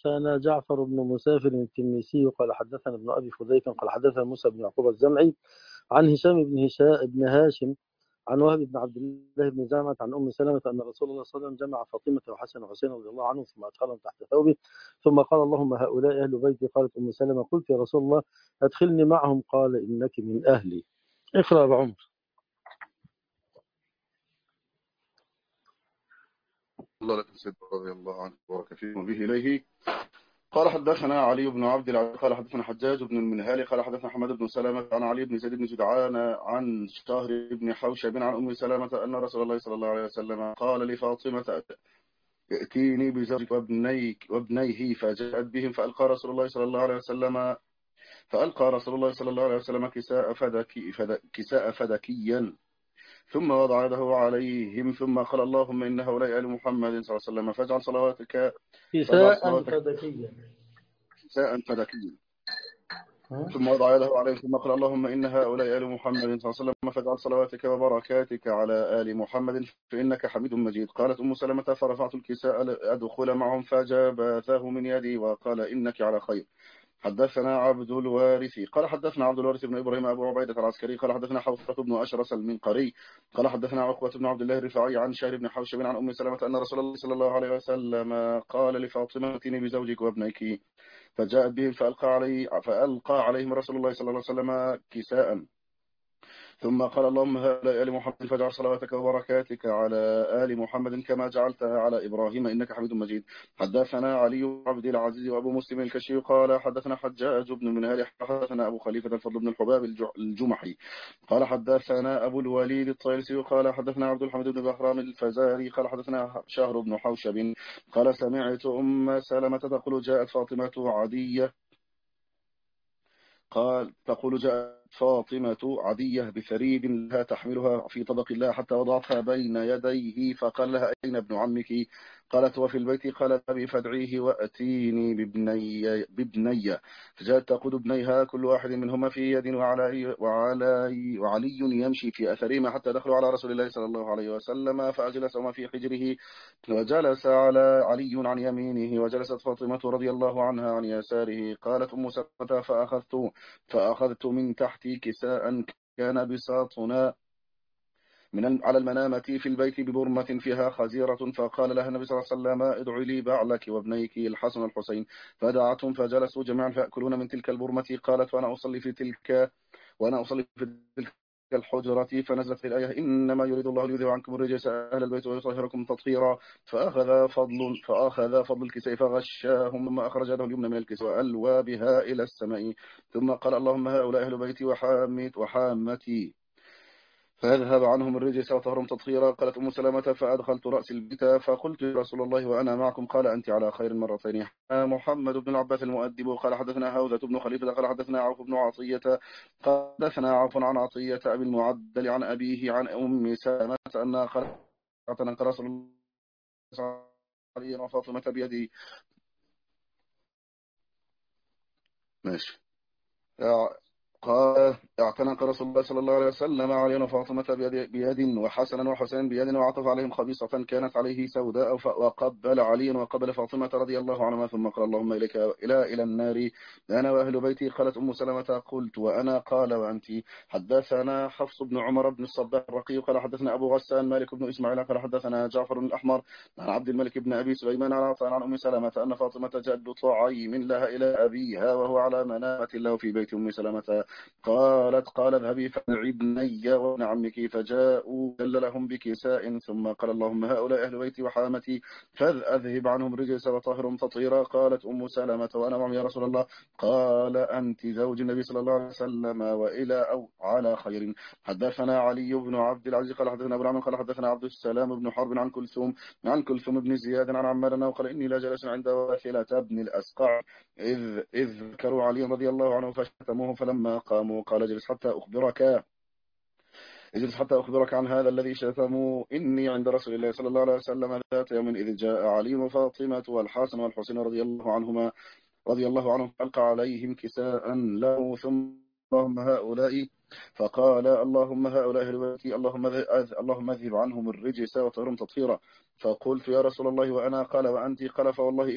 حدثنا جعفر بن مسافر التنيسي قال حدثنا ابن أبي فديك قال حدثنا موسى بن يعقوب الزمعي عن هشام بن هاشم عن وهب بن عبد الله بن زعمة عن أم سلمة أن رسول الله صلى الله عليه وسلم جمع فاطمة وحسن وحسين رضي الله عنهم ثم أدخلهم تحت ثوبه ثم قال اللهم هؤلاء أهل بيتي. قالت أم سلمة قلت يا رسول الله أدخلني معهم قال إنك من أهلي. اقرأ بعمر. الله لك سيد رضي الله عنه وبارك فيه وبه إليه. قال حدثنا علي بن عبد العزيز قال حدثنا حجاج بن المنهال قال حدثنا حماد بن سلمة عن علي بن زيد بن جدعان عن شهر بن حوشب عن أم سلمة أن رسول الله صلى الله عليه وسلم قال لفاطمة ائتيني بزوجك وابنيه فجاءت بهم فألقى رسول الله صلى الله عليه وسلم كساء فدكيا ثم وضع يده عليهم ثم قال اللهم إن هؤلاء آل محمد صلى الله عليه وسلم فاجعل صلواتك فدكيا كساء فدكيا ثم وضع يده عليهم ثم قال اللهم إن هؤلاء آل محمد صلى الله عليه وسلم فاجعل صلواتك وبركاتك على آل محمد فإنك حميد مجيد. قالت أم سلمة فرفعت الكساء لأدخل معهم فجابته من يدي وقال إنك على خير. حدثنا عبد الوارث قال حدثنا عبد الوارث بن إبراهيم أبو عبيدة العسكري قال حدثنا حوصة بن أشرس المنقري قال حدثنا عقبة بن عبد الله الرفاعي عن شهر بن حوشب عن أم سلمة أن رسول الله صلى الله عليه وسلم قال لفاطمة ائتني بزوجك وابنيك فجاءت بهم فألقى عليهم رسول الله صلى الله عليه وسلم كساء ثم قال اللهم هؤلاء آل محمد فاجعل صلواتك وبركاتك على آل محمد كما جعلتها على إبراهيم إنك حميد مجيد. حدثنا علي بن عبد العزيز وأبو مسلم الكشي قال حدثنا حجاج بن المنهال حدثنا أبو خليفة الفضل بن الحباب الجمحي قال حدثنا أبو الوليد الطيلسي قال حدثنا عبد الحميد بن بهرام الفزاري قال حدثنا شهر بن حوشب قال سمعت أم سلمة تقول جاءت فاطمة عدية بثريد لها تحملها في طبق الله حتى وضعتها بين يديه فقال لها أين ابن عمك؟ قالت وفي البيت. قالت أبي فادعيه وأتيني بابني فجاءت تقود ابنيها كل واحد منهما في يد وعلي يمشي في أثرهما حتى دخلوا على رسول الله صلى الله عليه وسلم فأجلسهما في حجره وجلس علي عن يمينه وجلست فاطمة رضي الله عنها عن يساره. قالت أم سلمة فأخذت من تحتي كساء كان بساطنا على المنامة في البيت ببرمة فيها خزيرة فقال لها النبي صلى الله عليه وسلم ادعي لي بعلك وابنيك الحسن والحسين فدعتهم فجلسوا جميعا فيأكلون من تلك البرمة. قالت وأنا أصلي في تلك الحجرة فنزلت الآية إنما يريد الله ليذهب عنكم الرجس أهل البيت ويطهركم تطهيرا فأخذ فضل الكساء فغشاهم ثم أخرج يده اليمنى من الكساء وألوى بها إلى السماء ثم قال اللهم هؤلاء أهل بيتي وحامتي فيذهب عنهم الرجس وطهرهم تطهيرا. قالت أم سلمة فأدخلت رأسي البيت فقلت يا رسول الله وأنا معكم قال أنت على خير مرتين. محمد بن العباس المؤدب قال حدثنا هوذة بن خليفة قال حدثنا عوف بن عطية قال حدثنا عوف عن عطية أبي المعدل عن أبيه عن أم سلمة أن اعتنق رسول الله صلى الله عليه وسلم وفاطمة بيده. ماشي. قال اعتنق رسول الله صلى الله عليه وسلم علي وفاطمة بيد وحسنا وحسين بيد وعطف عليهم خبيصة كانت عليه سوداء وقبل علي وقبل فاطمة رضي الله عنهما ثم قال اللهم إليك إلى النار أنا وأهل بيتي. قالت أم سلمة قلت وأنا قال وأنت. حدثنا حفص بن عمر بن الصباح الرقي قال حدثنا أبو غسان مالك بن إسماعيل قال حدثنا جعفر الأحمر عن عبد الملك بن أبي سليمان عن عطاء عن أم سلمة أن فاطمة جاءت بطعيم لها إلى أبيها وهو على منامة له في بيت أم سلمة. قال اذهبي فادعي ابني وابن عمك فجاءوا دللهم بكساء ثم قال اللهم هؤلاء أهل بيتي وحامتي فاذهب عنهم رجس وطهرهم تطهيرا. قالت أم سلمة وأنا معهم يا رسول الله قال أنت زوج النبي صلى الله عليه وسلم وإلى أو على خير. حدثنا علي بن عبد العزيز قال حدثنا أبو قال حدثنا عبد السلام بن حرب عن كلثوم بن زياد عن عمار وقال إني لا جلس عند واثلة بن الأسقع إذ ذكروا علي رضي الله عنه فشتموه فلما قاموا قال اجلس حتى أخبرك عن هذا الذي شتموا إني عند رسول الله صلى الله عليه وسلم ذات يوم إذ جاء علي وفاطمة والحسن والحسين رضي الله عنهم ألقى عليهم كساء له ثم اللهم هؤلاء فقال اللهم هؤلاء أهل بيتي اللهم اذهب عنهم الرجس وطهرهم تطهيرا. فقلت يا رسول الله وأنا؟ قال وأنت؟ قال فوالله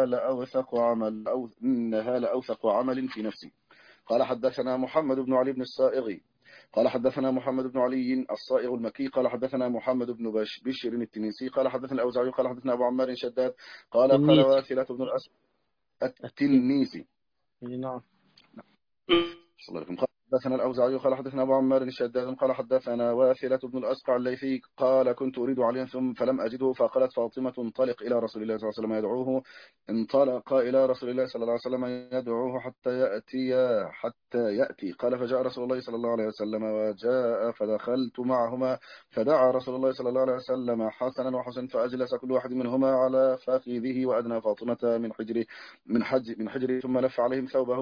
إنها لأوثق عمل في نفسي. قال حدثنا محمد بن علي بن الصائغ قال حدثنا محمد بن علي الصائغ المكي قال حدثنا محمد بن بشر التنيسي قال حدثنا الأوزاعي قال حدثنا أبو عمار شداد قال التنيسي. واثلة بن الأسود التنيسي. نعم. صلى الله عليه وسلم. قال حدثنا الأوزاعي قال حدثنا أبو عمار الشداد قال حدثنا واثلة بن الأسقع الليثي قال كنت أريد عليا ثم فلم أجده فقالت فاطمة انطلق إلى رسول الله صلى الله عليه وسلم يدعوه. انطلق إلى رسول الله صلى الله عليه وسلم يدعوه حتى يأتي. قال فجاء رسول الله صلى الله عليه وسلم وجاء فدخلت معهما فدعا رسول الله صلى الله عليه وسلم حسنا وحسن فأجلس كل واحد منهما على فخذه وأدنى فاطمة من حجره ثم لف عليهم ثوبه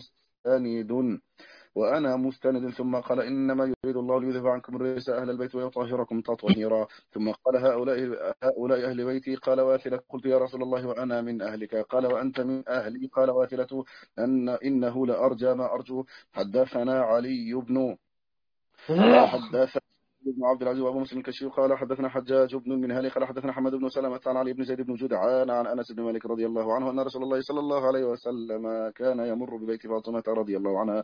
وأنا مستند ثم قال إنما يريد الله ليذهب عنكم الرجس أهل البيت ويطهركم تطهيرا. ثم قال هؤلاء أهل بيتي. قال واثلة قلت يا رسول الله وأنا من أهلك؟ قال وأنت من أهلي؟ قال واثلة إنه لأرجى ما أرجو. حدثنا علي بن قال حدثنا بن عبد العزيز وابو مسلم الكشي قال حدثنا حجاج بن المنهالي قال حدثنا حمد بن سلمة عن علي بن زيد بن جدعان عن انس بن مالك رضي الله عنه ان رسول الله صلى الله عليه وسلم كان يمر ببيت فاطمة رضي الله عنها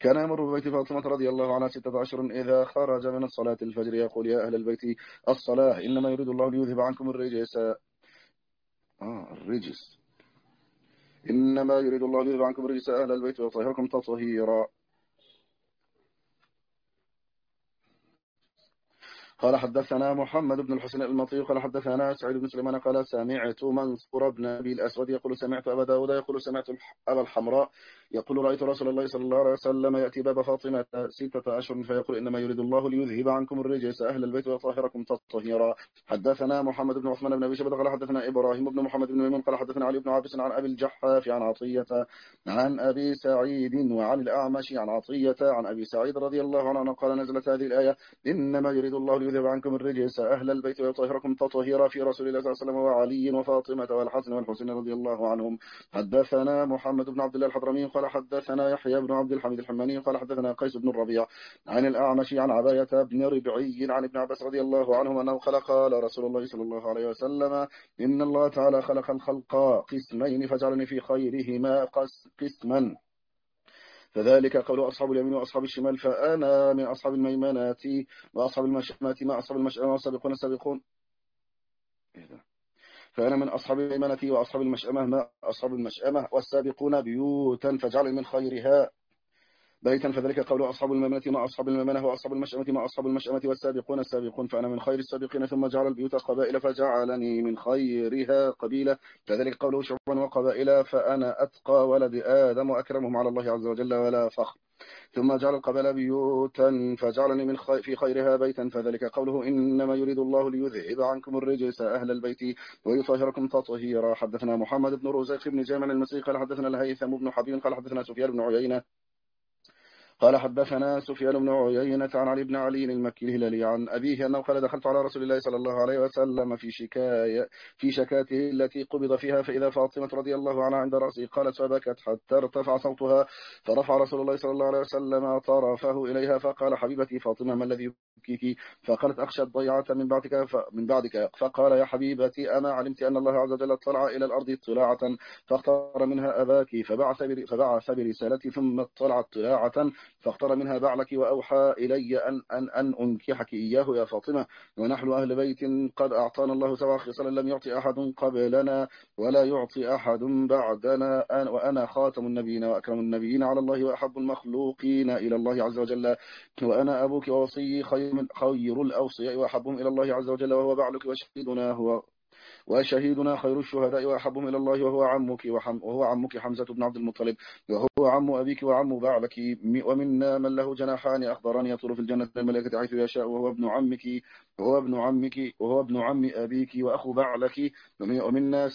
16 اذا خرج من الصلاة الفجر يقول يا اهل البيت الصلاة انما يريد الله ليذهب عنكم الرجس انما يريد الله ليذهب عنكم الرجس اهل البيت ويطهركم تطهيرا. قال حدثنا محمد بن الحسين المطي قال حدثنا سعيد بن سليمان قال سمعت منصور بن أبي الأسود يقول سمعت أبا داود يقول سمعت أبا الحمراء يقول رأيت رسول الله صلى الله عليه وسلم يأتي باب فاطمة 16 فيقول إنما يريد الله ليذهب عنكم الرجس أهل البيت ويطهركم تطهيرا. حدثنا محمد بن عثمان بن أبي شيبة قال حدثنا إبراهيم بن محمد بن ميمون قال حدثنا علي بن عابس عن أبي الجحاف عن عطية عن أبي سعيد وعن الأعمش عن عطية عن أبي سعيد رضي الله عنه قال نزلت هذه الآية إنما يريد الله ليذهب عنكم الرجس أهل البيت ويطهركم تطهيرا في رسول الله صلى الله عليه وسلم وعلي وفاطمة والحسن والحسين رضي الله عنهم. حدثنا محمد بن عبد الله الحضرمي قال حدثنا يحيى بن عبد الحميد الحماني قال حدثنا قيس بن الربيع عن الأعمش عن عباية بن ربعي عن ابن عباس رضي الله عنهما أنه قال رسول الله صلى الله عليه وسلم إن الله تعالى خلق الخلق قسمين فجعلني في خيرهما قسما فذلك قول أصحاب اليمين وأصحاب الشمال فأنا من أصحاب الميمنة وأصحاب المشأمة مع أصحاب المشأمة والسابقون السابقون. فأنا من أصحاب الميمنة وأصحاب المشأمة مع أصحاب المشأمة والسابقون بيوتا فجعل من خيرها بيتا فذلك قول أصحاب الميمنة مع أصحاب الميمنة وأصحاب المشأمة مع أصحاب المشأمة والسابقون السابقون فأنا من خير السابقين ثم جعل البيوت قبائل فجعلني من خيرها قبيلة فذلك قوله شعوبا وقبائل فأنا أتقى ولد آدم وأكرمهم على الله عز وجل ولا فخر ثم جعل القبائل بيوتا فجعلني في خيرها بيتا فذلك قوله إنما يريد الله ليذهب عنكم الرجس أهل البيت ويطهركم تطهيرا. حدثنا محمد بن رزيق بن جامع المسيح قال حدثنا الهيثم بن حبيب قال حدثنا سفيان بن عيينة قال حدثنا سفيان بن عيينة عن علي بن علي المكي الهلالي عن أبيه أنه قال دخلت على رسول الله صلى الله عليه وسلم في شكاته التي قبض فيها فإذا فاطمة رضي الله عنها عند رأسه قالت فبكت حتى ارتفع صوتها فرفع رسول الله صلى الله عليه وسلم طرفه إليها فقال حبيبتي فاطمة ما الذي يبكيك؟ فقالت أخشى الضيعة من بعدك فقال يا حبيبتي أما علمت أن الله عز وجل اطلع إلى الأرض اطلاعة فاختار منها أباك فبعث برسالتي ثم اطلع اطلاعة فاختار منها بعلك وأوحى إلي أن أنكحك إياه يا فاطمة ونحن أهل بيت قد أعطانا الله 7 خصالا لم يعطي أحد قبلنا ولا يعطي أحد بعدنا وأنا خاتم النبيين وأكرم النبيين على الله وأحب المخلوقين إلى الله عز وجل وأنا أبوك ووصي خير الأوصياء وأحبهم إلى الله عز وجل وهو بعلك وشهيدنا خير الشهداء وأحبهم إلى الله وهو عمك حمزة بن عبد المطلب وهو عم أبيك وعم بعلك ومنا من له جناحان أخضران يطير في الجنة الملائكة حيث يشاء وهو ابن عم أبيك وأخو بعلك ومنا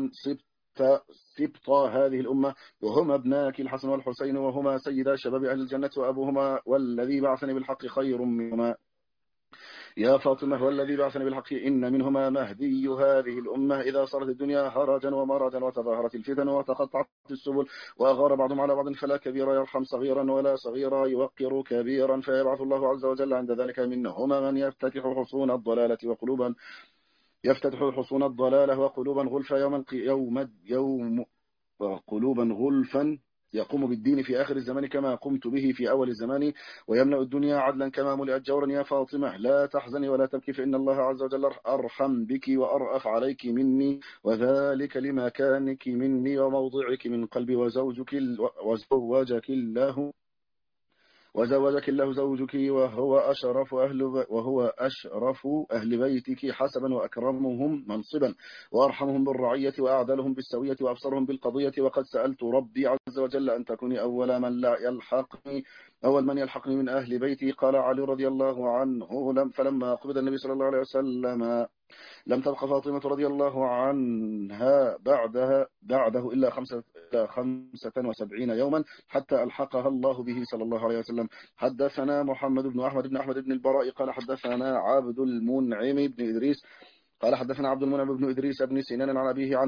سبط هذه الأمة وهما ابناك الحسن والحسين وهما سيدا شباب أهل الجنة وأبوهما والذي بعثني بالحق خير منهما. يا فاطمة والذي بعثني بالحق إن منهما مهدي هذه الأمة إذا صارت الدنيا هرجا ومرجا وتظاهرت الفتن وتقطعت السبل وأغار بعضهم على بعض فلا كبير يرحم صغيرا ولا صغيرا يوقر كبيرا فيبعث الله عز وجل عند ذلك منهما من يفتتح حصون الضلالة وقلوبا وقلوبا غلفا وقلوبا غلفا يقوم بالدين في آخر الزمان كما قمت به في أول الزمان ويملأ الدنيا عدلا كما ملئت جورا. يا فاطمة لا تحزني ولا تبكي فإن الله عز وجل أرحم بك وأرأف عليك مني وذلك لمكانك مني وموضعك من قلبي وزوجك الله زوجك وهو أشرف أهل بيتك حسبا وأكرمهم منصبا وأرحمهم بالرعية وأعدلهم بالسوية وأبصرهم بالقضية. وقد سألت ربي عز وجل أن تكوني أول من يلحقني من أهل بيتي. قال علي رضي الله عنه فلما قبض النبي صلى الله عليه وسلم لم تبق فاطمة رضي الله عنها بعده إلا 75 يوما حتى ألحقها الله به صلى الله عليه وسلم. حدثنا محمد بن أحمد بن البراء قال حدثنا عبد المنعم بن إدريس قال حدثنا عبد المنعم بن إدريس بن سنان عن أبيه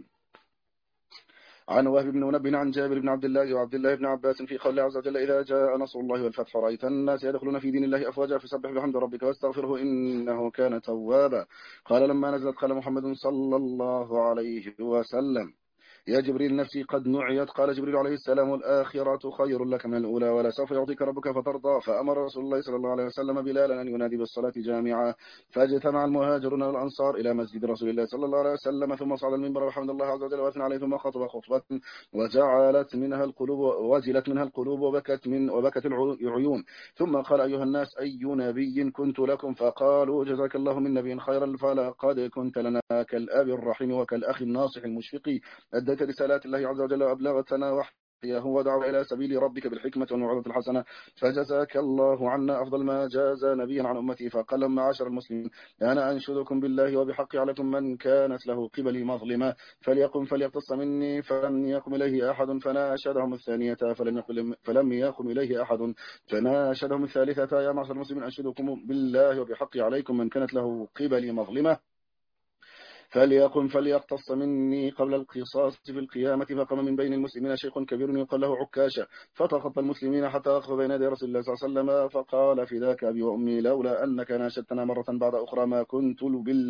عن وهب بن منبه عن جابر بن عبد الله وعبد الله بن عباس في قول الله عز وجل إذا جاء نصر الله والفتح رأيت الناس يدخلون في دين الله أفواجا فسبح بحمد ربك واستغفره إنه كان توابا. قال لما نزلت قال محمد صلى الله عليه وسلم يا جبريل نفسي قد نعيت. قال جبريل عليه السلام الآخرة خير لك من الأولى ولا سوف يعطيك ربك فترضى. فأمر رسول الله صلى الله عليه وسلم بلالا أن ينادي بالصلاة جامعة فاجتمع المهاجرون والأنصار إلى مسجد رسول الله صلى الله عليه وسلم ثم صعد المنبر وحمد الله عز وجل وأثنى عليه ثم خطب خطبة وزلت منها القلوب وبكت العيون ثم قال أيها الناس أي نبي كنت لكم؟ فقالوا جزاك الله من نبي خيرا فلقد كنت لنا كالأب الرحيم وكالأخ الناصح المشفق أديت رسالات الله عز وجل وأبلغتنا وحيه ودعوا إلى سبيل ربك بالحكمة والموعظة الحسنة فجزاك الله عنا أفضل ما جاز نبيا عن أمتي. فقال لما عشر المسلمين أنا أنشدكم بالله وبحق عليكم من كانت له قبلي مظلمة فليقم فليقتص مني فلم يقم إليه أحد فناشدهم الثانية فلم يقم إليه أحد فناشدهم الثالثة يا معشر المسلمين أنشدكم بالله وبحق عليكم من كانت له قبلي مظلمة فليقم فليقتص مني قبل القصاص في القيامة. فقام من بين المسلمين شيخ كبير يقال له عكاشة فخطب المسلمين حتى وقف بين يدي رسول الله صلى الله عليه وسلم فقال فداك أبي وأمي لولا أنك ناشدتنا مرة بعد أخرى ما كنت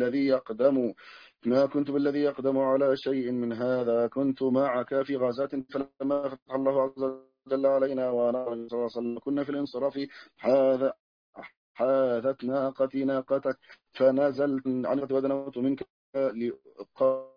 بالذي يقدم على شيء من هذا. كنت معك في غزاة فلما فتح الله عز وجل علينا ونرى صلى الله عليه وسلم كنا في الانصراف حاذت ناقتك فنزلت عنك ودنوت منك لقاء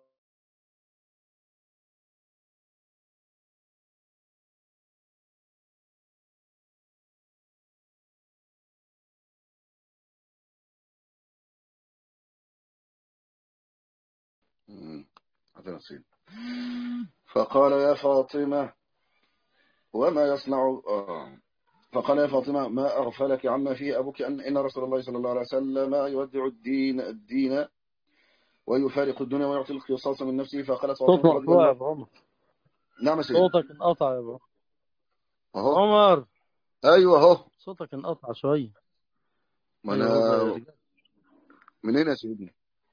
فقال يا فاطمة وما يصنع فقال يا فاطمة ما أغفلك عما فيه أبوك إن رسول الله صلى الله عليه وسلم يودع الدين ويفارق الدنيا ويعطي القصاص من نفسه. فقالت صوت فاطمة رضي مقطوع يا الله أبو عمر. نعم سيدي صوتك انقطع يا أبو أهو عمر. أيوه أهو صوتك انقطع شوية. ما أيوه هو أنا يرجع. منين يا سيدي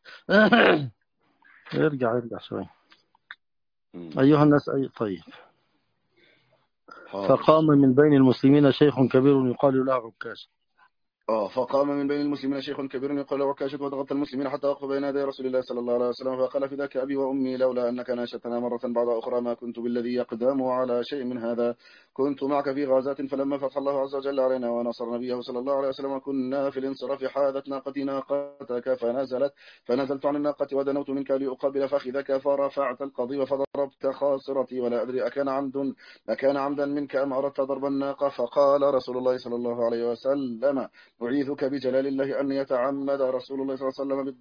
ارجع شوية. أيها الناس طيب. حاضر. فقام من بين المسلمين شيخ كبير يقال له عكاش. فقام من بين المسلمين شيخ كبير يقال له عكاشة وضغط المسلمين حتى وقف بين يدي رسول الله صلى الله عليه وسلم فقال فداك أبي وأمي لولا أنك ناشدتنا مرة بعد أخرى ما كنت بالذي يقدم على شيء من هذا. كنت معك في غازاة فلما فتح الله عز وجل علينا ونصر نبيه صلى الله عليه وسلم كنا في الانصراف حاذت ناقتي ناقتك فنزلت عن الناقة ودنوت منك لأقابل فخذك فرفعت القضيب فضربت خاصرتي ولا أدري أكان عمدا منك أم أردت ضرب الناقة. فقال رسول الله صلى الله عليه وسلم أعيذك بجلال الله أن يتعمدك رسول الله صلى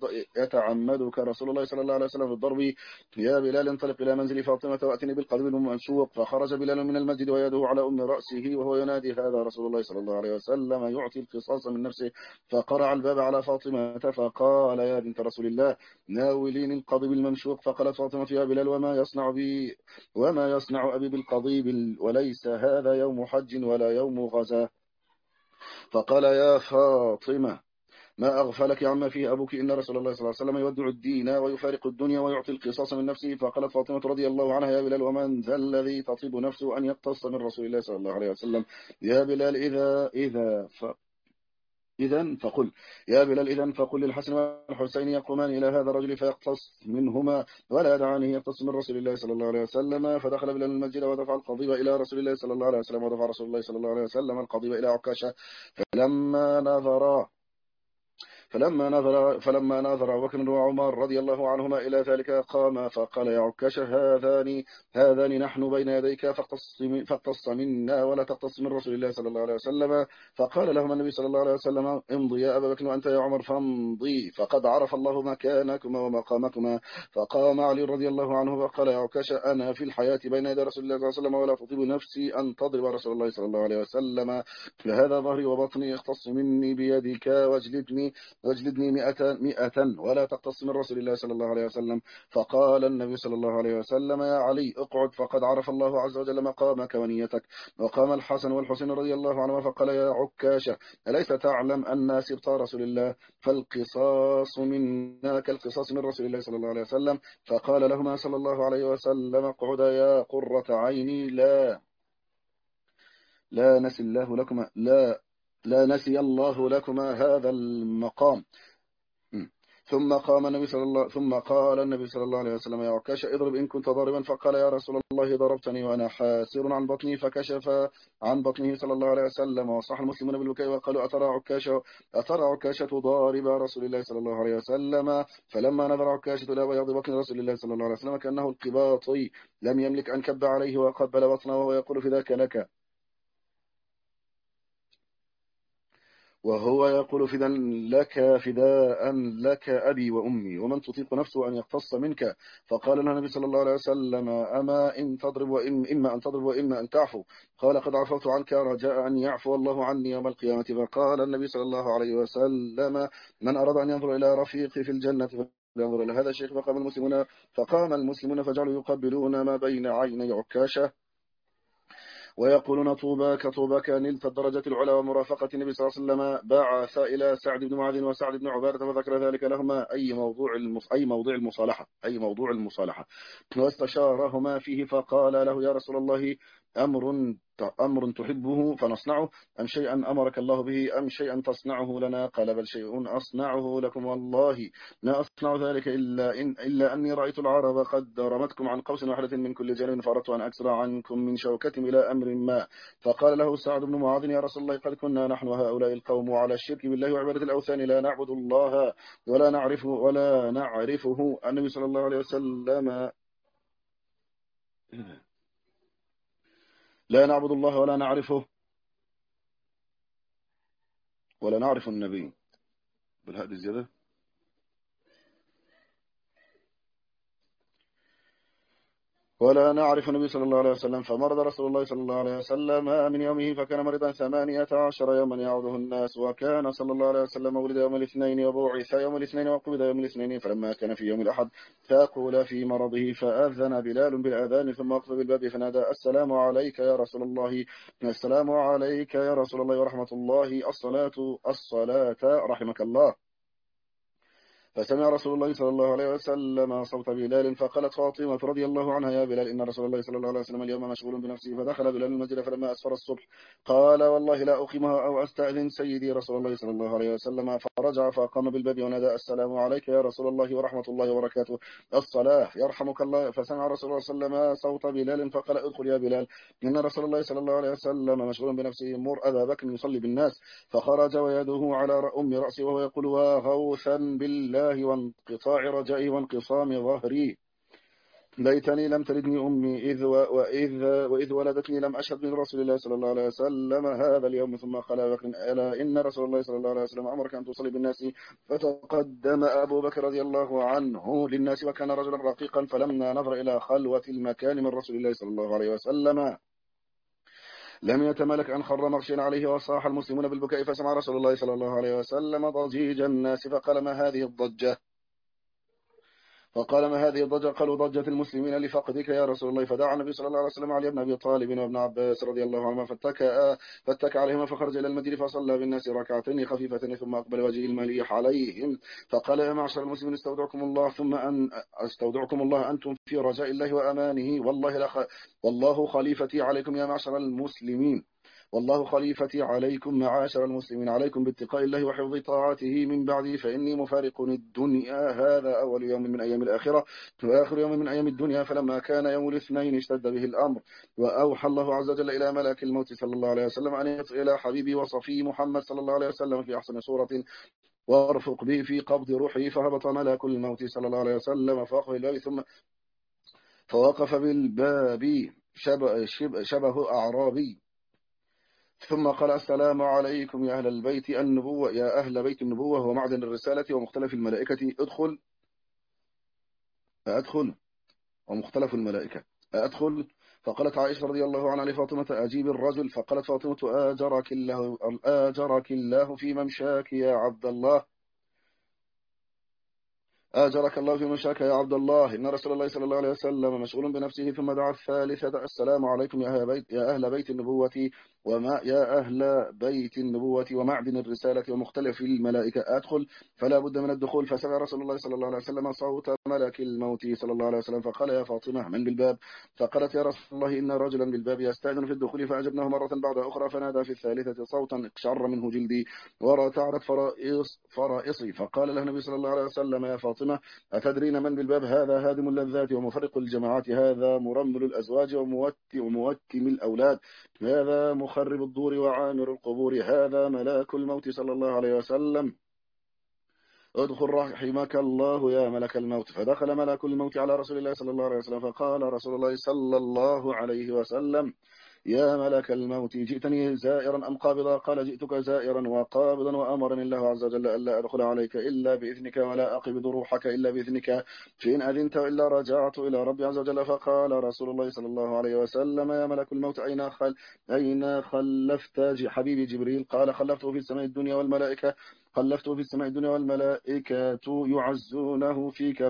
الله عليه وسلم بالضرب. يا بلال انطلق إلى منزل فاطمة وأتني بالقضيب المنشوق. فخرج بلال من المسجد ويده على أم رأسه وهو ينادي هذا رسول الله صلى الله عليه وسلم يعطي القصاص من نفسه. فقرع الباب على فاطمة فقال يا بنت رسول الله ناولين القضيب الممشوق. فقالت فاطمة يا بلال وما يصنع أبي بالقضيب وليس هذا يوم حج ولا يوم غزاة. فقال يا فاطمة ما أغفلك عما فيه أبوك، إن رسول الله صلى الله عليه وسلم يودع الدين ويفارق الدنيا ويعطي القصاص من نفسه. فقالت فاطمة رضي الله عنها: يا بلال، ومن ذا الذي تطيب نفسه أن يقتص من رسول الله صلى الله عليه وسلم؟ يا بلال إذا فقل يا بلال إذا فقل للحسن والحسين يقومان إلى هذا الرجل فيقتص منهما ولا يدعانه يقتص من رسول الله صلى الله عليه وسلم. فدخل بلال المسجد ودفع القضيب إلى رسول الله صلى الله عليه وسلم، ودفع رسول الله صلى الله عليه وسلم القضيب إلى عكاشة. فلما نظرا فلما نظر أبو بكر وعمر رضي الله عنهما إلى ذلك قام فقال: يا عكاشة، هذان نحن بين يديك، فاقتص منا ولا تقتص من رسول الله صلى الله عليه وسلم. فقال لهما النبي صلى الله عليه وسلم: امضي يا أبا بكر وأنت يا عمر فامضي، فقد عرف الله مكانكما ومقامكما. فقام علي رضي الله عنه فقال: يا عكاشة، أنا في الحياة بين يدي رسول الله صلى الله عليه وسلم، ولا تطيب نفسي أن تضرب رسول الله صلى الله عليه وسلم، فهذا ظهري وبطني، اختص مني بيدك واجلدني مئة ولا تقتص من رسول الله صلى الله عليه وسلم. فقال النبي صلى الله عليه وسلم: يا علي، اقعد، فقد عرف الله عز وجل مقامك ونيتك. وقام الحسن والحسين رضي الله عنهما فقال: يا عكاشة، أليس تعلم أن سبط رسول الله فالقصاص منا كالقصاص من رسول الله صلى الله عليه وسلم؟ فقال لهما صلى الله عليه وسلم: اقعدا يا قرة عيني، لا نسي الله لكما هذا المقام. ثم قال النبي صلى الله عليه وسلم: يا عكاشة، اضرب إن كنت ضاربا. فقال: يا رسول الله، ضربتني وأنا حاسر عن بطني. فكشف عن بطنه صلى الله عليه وسلم. وصح المسلمون بالبكاء وقالوا: أترى عكاشة ضارب رسول الله صلى الله عليه وسلم؟ فلما نظر عكاشة إلى بياض بطن رسول الله صلى الله عليه وسلم كأنه القباطي لم يملك أن كب عليه وقبل بطنه وهو يقول: فداك لك، وهو يقول: فداء لك أبي وأمي، ومن تطيق نفسه أن يقتص منك. فقال له النبي صلى الله عليه وسلم: أما إن تضرب إما أن تضرب وإما أن تعفو. قال: قد عفوت عنك رجاء أن يعفو الله عني يوم القيامة. فقال النبي صلى الله عليه وسلم: من أراد أن ينظر إلى رفيقي في الجنة فلينظر إلى هذا الشيخ. فقام المسلمون فجعلوا يقبلون ما بين عيني عكاشة ويقولون: طوباك نلت الدرجة العلى ومرافقة النبي صلى الله عليه وسلم. بعث إلى سعد بن معاذ وسعد بن عبادة فذكر ذلك لهما، أي موضوع المصالحة، واستشارهما فيه. فقال له: يا رسول الله، أمر تحبه فنصنعه، أم شيئا أمرك الله به، أم شيئا تصنعه لنا؟ قال: بل شيء أصنعه لكم، والله لا أصنع ذلك إلا أني رأيت العرب قد رمتكم عن قوس واحدة من كل جانب، فأردت أن أكسر عنكم من شوكتهم إلى أمر ما. فقال له سعد بن معاذ: يا رسول الله، قد كنا نحن هؤلاء القوم على الشرك بالله وعبادة الأوثان، لا نعبد الله ولا نعرفه. النبي صلى الله عليه وسلم: لا نعبد الله ولا نعرفه ولا نعرف النبي بالهاء الزيادة، ولا نعرف النبي صلى الله عليه وسلم. فمرض رسول الله صلى الله عليه وسلم من يومه، فكان مريضا 18 يوما يعوده الناس. وكان صلى الله عليه وسلم ولد يوم الاثنين وبعث يوم الاثنين وقبض يوم الاثنين. فلما كان في يوم الأحد فقول في مرضه، فأذن بلال بالأذان ثم وقف بالباب فنادى: السلام عليك يا رسول الله، السلام عليك يا رسول الله ورحمة الله، الصلاة رحمك الله. فسمع رسول الله صلى الله عليه وسلم صوت بلال. فقالت فاطمة رضي الله عنها: يا بلال، إن رسول الله صلى الله عليه وسلم اليوم مشغول بنفسه. فدخل بلال المسجد فلما أسفر الصبح قال: والله لا أقيمها أو أستأذن سيدي رسول الله صلى الله عليه وسلم. فرجع فقام بالباب ونادى: السلام عليك يا رسول الله ورحمة الله وبركاته، الصلاة يرحمك الله. فسمع رسول الله صلى الله عليه وسلم صوت بلال فقال: ادخل يا بلال، إن رسول الله صلى الله عليه وسلم مشغول بنفسه، مر أبا بكر يصلي بالناس. فخرج ويده على رأسه وهو يقول: وغوثا بالله وانقطاع رجائي وانقصام ظهري، ليتني لم تلدني أمي وإذ ولدتني لم أشهد من رسول الله صلى الله عليه وسلم هذا اليوم. ثم قال أبو بكر: ألا إن رسول الله صلى الله عليه وسلم أمرك أن تصلي بالناس. فتقدم أبو بكر رضي الله عنه للناس وكان رجلا رقيقا. فلما نظر إلى خلوة المكان من رسول الله صلى الله عليه وسلم لم يتملك أن خر مغشيا عليه، وصاح المسلمون بالبكاء. فسمع رسول الله صلى الله عليه وسلم ضجيج الناس فقال: ما هذه الضجة؟ فقال ما هذه الضجة؟ قالوا ضجة المسلمين لفقدك يا رسول الله. فدعا النبي صلى الله عليه وسلم علي بن أبي طالب وابن عباس رضي الله عنهما فاتكى عليهما فخرج إلى المدينة فصلى بالناس ركعتين خفيفتين ثم أقبل وجهه المليح عليهم فقال يا معشر المسلمين استودعكم الله ثم أن استودعكم الله أنتم في رجاء الله وأمانه والله خليفتي عليكم يا معشر المسلمين. والله خليفتي عليكم معاشر المسلمين عليكم باتقاء الله وحفظ طاعته من بعدي فإني مفارق الدنيا هذا أول يوم من أيام الآخرة وآخر يوم من أيام الدنيا. فلما كان يوم الاثنين اشتد به الأمر وأوحى الله عز وجل إلى ملك الموت صلى الله عليه وسلم أن يطئ إلى حبيبي وصفي محمد صلى الله عليه وسلم في أحسن صورة وارفق به في قبض روحه. فهبط ملك الموت صلى الله عليه وسلم فوقف بالباب ثم فوقف بالباب شبه أعرابي ثم قال السلام عليكم يا أهل البيت النبوة يا أهل بيت النبوة ومعدن الرسالة ومختلف الملائكة أدخل ومختلف الملائكة أدخل. فقالت عائشة رضي الله عنها لفاطمة أجيب الرجل. فقالت فاطمة آجرك الله في ممشاك يا عبد الله آجرك الله في مشاك يا عبد الله إن رسول الله صلى الله عليه وسلم مشغول بنفسه. ثم دعا الثالثة السلام عليكم يا أهل بيت النبوة يا أهل بيت النبوة ومعدن الرسالة ومختلف الملائكة أدخل. فلا بد من الدخول. فسمع رسول الله صلى الله عليه وسلم صوت ملك الموت صلى الله عليه وسلم فقال يا فاطمة من بالباب؟ فقالت يا رسول الله إن رجلا بالباب يستأذن في الدخول. فأجبناه مرة بعد أخرى فنادى في الثالثة صوتا اقشعر منه جلدي ورتعدت فرائصي. فقال له النبي صلى الله عليه وسلم يا فاطمة أتدرين من بالباب؟ هذا هادم اللذات ومفرق الجماعات هذا مرمل الأزواج وموتم الأولاد هذا مخرب الدور وعامر القبور هذا ملاك الموت صلى الله عليه وسلم. ادخل رحمك الله يا ملك الموت. فدخل ملك الموت على رسول الله صلى الله عليه وسلم فقال رسول الله صلى الله عليه وسلم يا ملك الموت جئتني زائرا أم قابضا؟ قال جئتك زائرا وقابضا وأمرني الله عز وجل ألا أدخل عليك إلا بإذنك ولا أقبض روحك إلا بإذنك فإن أذنت إلا رجعت إلى ربي عز وجل. فقال رسول الله صلى الله عليه وسلم يا ملك الموت أين خلفت حبيبي جبريل؟ قال خلفته في السماء الدنيا والملائكة خلفته في السماء الدنيا والملائكة يعزونه فيك.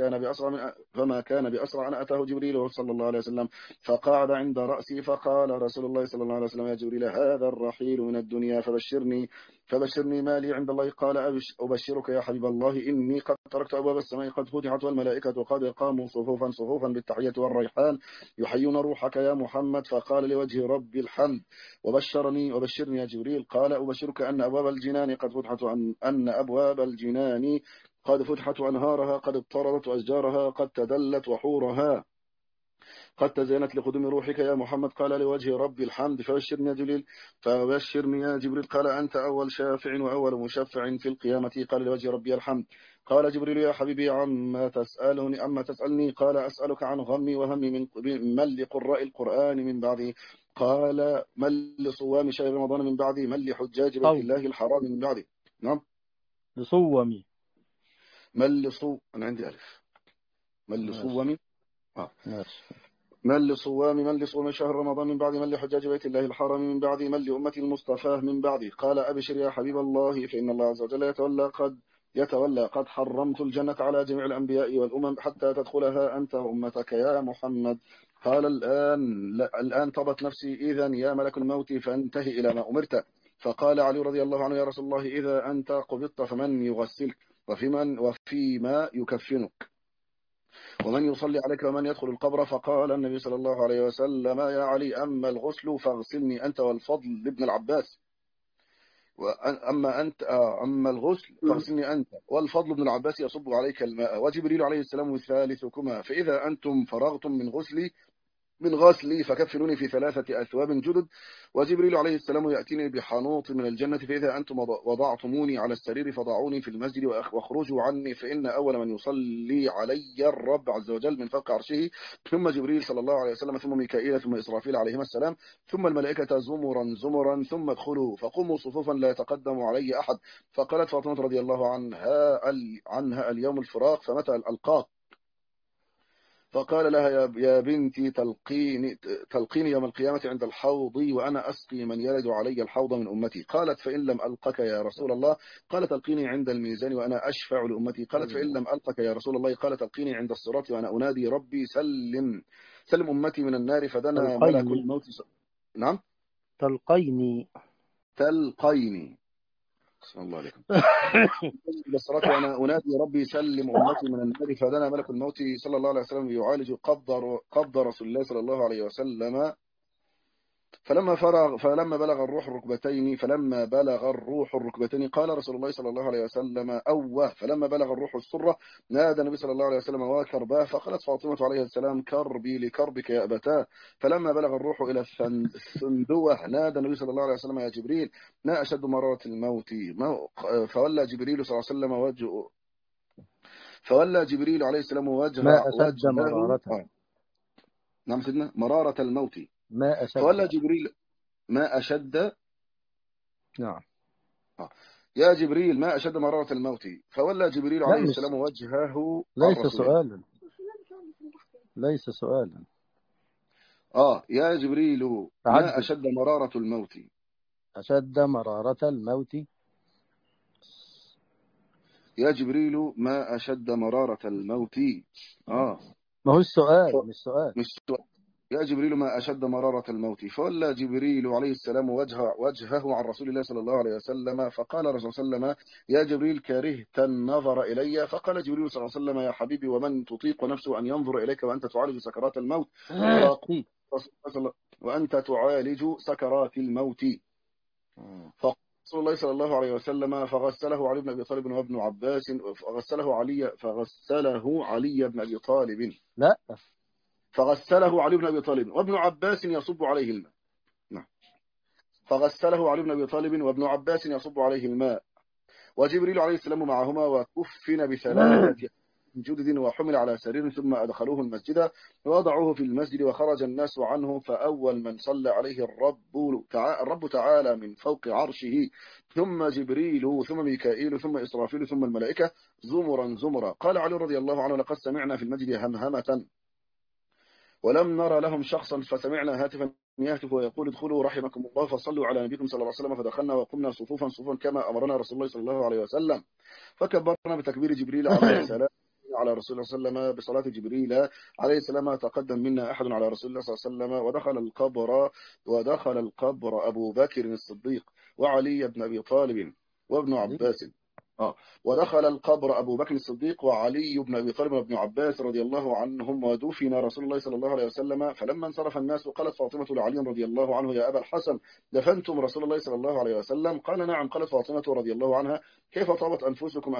فما كان بأسرع أن أتاه جبريل صلى الله عليه وسلم فقعد عند رأسي. فقال رسول الله صلى الله عليه وسلم يا جبريل هذا الرحيل من الدنيا فبشرني ما لي عند الله. قال أبشرك يا حبيب الله إني قد تركت أبواب السماء قد فتحت والملائكة قد قاموا صفوفا بالتحية والريحان يحيون روحك يا محمد. فقال لوجه رب الحمد وبشرني يا جبريل. قال أبشرك أن أبواب الجنان قد فتحت أن أبواب الجنان قد فتحت وأنهارها قد اضطردت وأشجارها قد تدلت وحورها قد تزينت لقدوم روحك يا محمد. قال لوجه رب الحمد فبشرني يا جبريل. قال أنت أول شافع وأول مشفع في القيامة. قال لوجه ربي الحمد. قال جبريل يا حبيبي أما تسألني؟ قال أسألك عن غمي وهمي من لقراء القرآن من بعدي؟ قال من لصوام شهر رمضان من بعدي؟ من لحجاج بيت الله الحرام من بعدي؟ نعم لصومي أنا عندي ألف من لصوامي ماشي. من لصوم شهر رمضان من بعد؟ من لحجاج بيت الله الحرام من بعد؟ من لأمة المصطفى من بعد؟ قال أبشر يا حبيب الله فإن الله عز وجل يتولى قد حرمت الجنة على جميع الأنبياء والأمم حتى تدخلها أنت وأمتك يا محمد. قال الآن طبت نفسي إذن يا ملك الموت فانتهي إلى ما أمرت. فقال علي رضي الله عنه يا رسول الله إذا أنت قبضت فمن يغسلك وفيما يكفنك ومن يصلي عليك ومن يدخل القبر؟ فقال النبي صلى الله عليه وسلم يا علي أما الغسل فاغسلني أنت والفضل ابن العباس أما الغسل فاغسلني أنت والفضل بن العباس يصب عليك الماء وجبريل عليه السلام ثالثكما. فإذا أنتم فرغتم من غسلي فكفنوني في 3 أثواب جدد وجبريل عليه السلام يأتيني بحنوط من الجنة. فإذا أنتم وضعتموني على السرير فضعوني في المسجد واخرجوا عني فإن أول من يصلي علي الرب عز وجل من فوق عرشه ثم جبريل صلى الله عليه وسلم ثم ميكائيل ثم إسرافيل عليهما السلام ثم الملائكة زمرا ثم ادخلوا فقوموا صفوفا لا يتقدم علي أحد. فقالت فاطمة رضي الله عنها اليوم الفراق فمتى ألقاك؟ فقال لها يا بنتي تلقيني يوم القيامة عند الحوض وأنا أسقي من يرد علي الحوض من أمتي. قالت فإن لم ألقك يا رسول الله قال تلقيني عند الميزان وأنا أشفع لأمتي. قالت فإن لم ألقك يا رسول الله قال تلقيني عند الصراط وأنا أنادي ربي سلم أمتي من النار فدنا ملك تلقيني. الموت نعم تلقيني. تلقيني. بسم الله عليكم. عند الصراط وأنا أنادي ربي سلم أمتي من النار فدنا ملك الموت صلى الله عليه وسلم يعالج قبض رسول الله صلى الله عليه وسلم. فلما بلغ الروح الركبتين قال رسول الله صلى الله عليه وسلم أوه. فلما بلغ الروح السرة نادى النبي صلى الله عليه وسلم وكرباه. فقالت فاطمة عليه السلام كربي لكربك يا أبتاه. فلما بلغ الروح إلى الثندوة نادى النبي صلى الله عليه وسلم يا جبريل ما أشد مرارة الموت. فولى جبريل صلى الله عليه وسلم فولى جبريل عليه السلام ما أشد وجهه مرارة. نعم سيدنا مرارة الموت. ما فولى أشد. جبريل ما أشد نعم. يا جبريل ما أشد مرارة الموت. فولى جبريل لا، عليه مش، السلام وجهه عن ليس رسول الله. سؤالا. ليس سؤالا. يا جبريل ما تعجب. أشد مرارة الموت. أشد مرارة الموت. يا جبريل ما أشد مرارة الموت. ما هو السؤال، ف- مش سؤال. مش سؤال. يا جبريل ما أشد مرارة الموت. فولى جبريل عليه السلام وجهه عن رسول الله صلى الله عليه وسلم. فقال الرسول صلى الله عليه وسلم يا جبريل كرهت النظر إلي. فقال جبريل صلى الله عليه وسلم يا حبيبي ومن تطيق نفسه أن ينظر إليك وأنت تعالج سكرات الموت. وأنت تعالج سكرات الموت. فقال رسول الله صلى الله عليه وسلم فغسله علي بن أبي طالب وابن عباس. فغسله علي بن أبي طالب. لا. فغسله علي بن أبي طالب وابن عباس يصب عليه الماء. نعم. فغسله علي بن أبي طالب وابن عباس يصب عليه الماء وجبريل عليه السلام معهما وكفن بثلاثة جدد وحمل على سرير ثم أدخلوه المسجد ووضعوه في المسجد وخرج الناس عنه. فأول من صلى عليه الرب تعالى من فوق عرشه ثم جبريل ثم ميكائيل ثم إسرافيل ثم الملائكة زمرا زمرا. قال علي رضي الله عنه لقد سمعنا في المسجد همهمة ولم نرى لهم شخصا فسمعنا هاتفا يهتف ويقول ادخلوا رحمكم الله فصلوا على نبيكم صلى الله عليه وسلم. فدخلنا وقمنا صفوفا صفوفا كما أمرنا رسول الله صلى الله عليه وسلم. فكبرنا بتكبير جبريل عليه السلام على رسول الله صلى الله عليه وسلم. بصلاة جبريل عليه السلام تقدم منا أحد على رسول الله صلى الله عليه وسلم. ودخل القبر أبو بكر الصديق وعلي بن أبي طالب وابن عباس. ودخل القبر أبو بكر الصديق وعلي بن أبي طالب وابن عباس رضي الله عنهم ودفن رسول الله صلى الله عليه وسلم. فلما انصرف الناس قالت فاطمة لعلي رضي الله عنه يا أبا الحسن دفنتم رسول الله صلى الله عليه وسلم؟ قال نعم. قالت فاطمة رضي الله عنها كيف طابت أنفسكم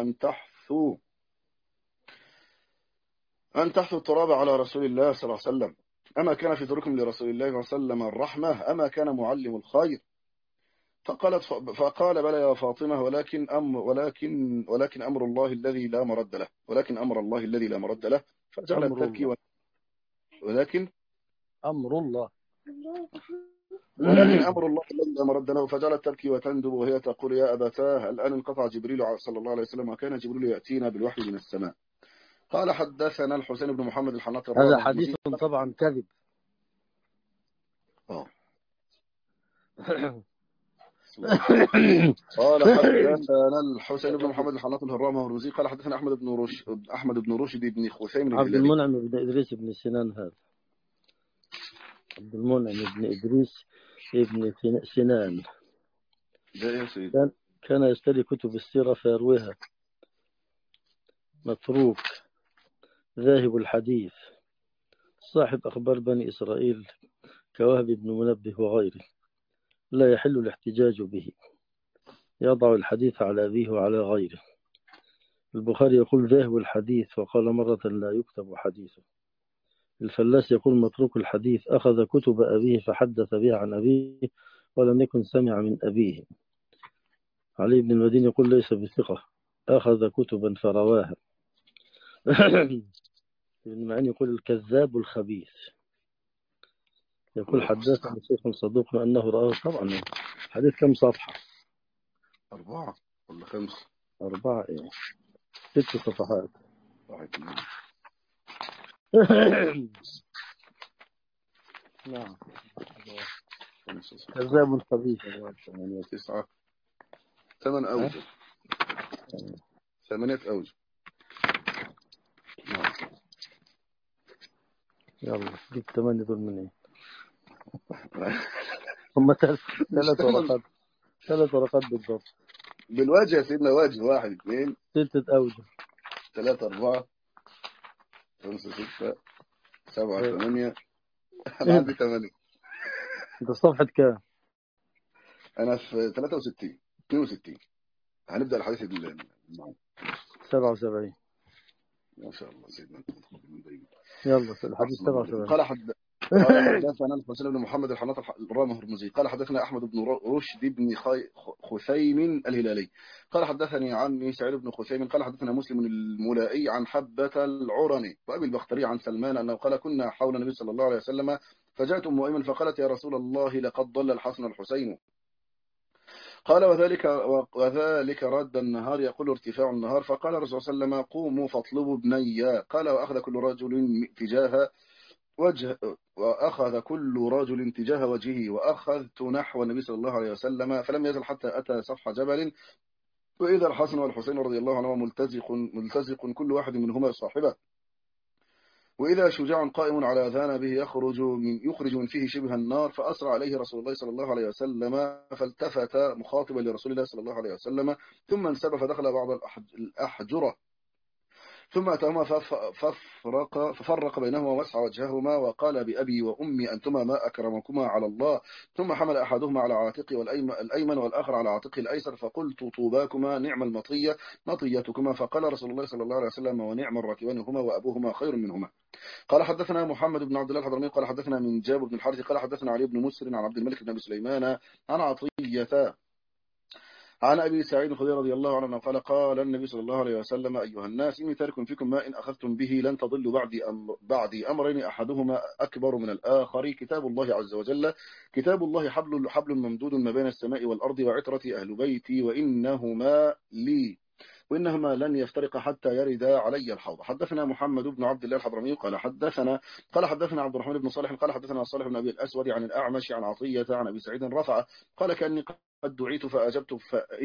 أن تحثوا التراب على رسول الله صلى الله عليه وسلم؟ أما كان في تركم لرسول الله صلى الله عليه وسلم الرحمة؟ أما كان معلم الخير؟ فقال بلى يا فاطمة ولكن أمر الله الذي لا مرد له. ولكن أمر الله الذي لا مرد له. فجعلت أمر تبكي الله. ولكن أمر الله. أمر الله الذي لا مرد له. فجعلت تبكي وتندب وهي تقول يا أبتاه الآن انقطع جبريل صلى الله عليه وسلم وكان جبريل يأتينا بالوحي من السماء. قال حدثنا الحسين بن محمد الحناط هذا الرامي حديث طبعا كذب. قال حدثنا الحسين بن محمد الحناط الرامي والرمزي قال حدثنا أحمد بن رشد بن خثيم عبد الهلالي. المنعم بن إدريس بن سنان. هذا عبد المنعم بن إدريس بن سنان ده يا سيدي. كان يشتري كتب السيرة فيرويها. متروك، ذاهب الحديث، صاحب أخبار بني إسرائيل كوهب بن منبه وغيره، لا يحل الاحتجاج به، يضع الحديث على أبيه وعلى غيره. البخاري يقول ذاهب الحديث وقال مرة لا يكتب حديثه. الفلاس يقول متروك الحديث أخذ كتب أبيه فحدث بها عن أبيه ولم يكن سمع من أبيه. علي بن المديني يقول ليس بثقة، أخذ كتبا فرواها. ابن معين يقول الكذاب الخبيث. يقول حدثنا شيخ صدوق أنه رآه. طبعا حديث كم صفحة؟ 4 ولا 5؟ 4 6 صفحات. نعم. 5 6 كذاب خبيث. 8 9 8 ها؟ أوجه. 8 أوجه. نعم. يلا جبت 8 دول من ايه؟ هم مش 8 ثلاث ورقات بالضبط. بالوجه يا سيدنا، وجه 1 2 ستة أوجه. 3 4 5 6 7 إيه 8. أنا ده؟ عندي 8. انت في صفحة كام؟ أنا في 63 62. هنبدأ الحديث المعين. 77. ما شاء الله سيدنا أنت متقدمين دايما. يلا الحديث أحسن الله إليكم. 77. قال حدثنا الحسين بن محمد الحناط الرامي هرمزي قال حدثنا أحمد بن رشد بن خثيم الهلالي قال حدثني عمي سعيد بن خثيم قال حدثنا مسلم الملائي عن حبة العرني وأبي البختري عن سلمان أنه قال كنا حول النبي صلى الله عليه وسلم فجاءت أم أيمن فقالت يا رسول الله لقد ضل الحسن والحسين. قال وذلك رد النهار يقول ارتفاع النهار. فقال الرسول صلى الله عليه وسلم قوموا فاطلبوا بنيا. قال وأخذ كل رجل تجاه وجه وأخذ كل رجل تجاه وجهه وأخذت نحو النبي صلى الله عليه وسلم فلم يزل حتى أتى صفح جبل وإذا الحسن والحسين رضي الله عنهما ملتزق كل واحد منهما صاحبه وإذا شجاع قائم على ذنبه يخرج من فيه شبه النار. فأسرع عليه رسول الله صلى الله عليه وسلم فالتفت مخاطبا لرسول الله صلى الله عليه وسلم ثم انسب فدخل بعض الأحجرة ثم أتاهما ففرق بينهما ومسح وجههما وقال بأبي وأمي أنتما ما أكرمكما على الله. ثم حمل أحدهما على عاتقه الأيمن والآخر على عاتقه الأيسر فقلت طوباكما نعم المطية مطيتكما. فقال رسول الله صلى الله عليه وسلم ونعم الراكبان هما وأبوهما خير منهما. قال حدثنا محمد بن عبد الله الحضرمي قال حدثنا من جابر بن الحارث قال حدثنا علي بن مسر عن عبد الملك بن أبي سليمان عن عطية عن أبي سعيد الخدري رضي الله عنه قال قال النبي صلى الله عليه وسلم أيها الناس إني تارك فيكم ما إن أخذتم به لن تضلوا بعدي أمرين أحدهما أكبر من الآخر كتاب الله عز وجل كتاب الله حبل ممدود ما بين السماء والأرض وعترتي أهل بيتي وإنهما لن يفترق حتى يرد علي الحوض. حدثنا محمد بن عبد الله الحضرمي قال حدثنا عبد الرحمن بن صالح قال حدثنا صالح بن أبي الأسود عن الأعمش عن عطية عن أبي سعيد رفع قال كأني قد دعيت فأجبت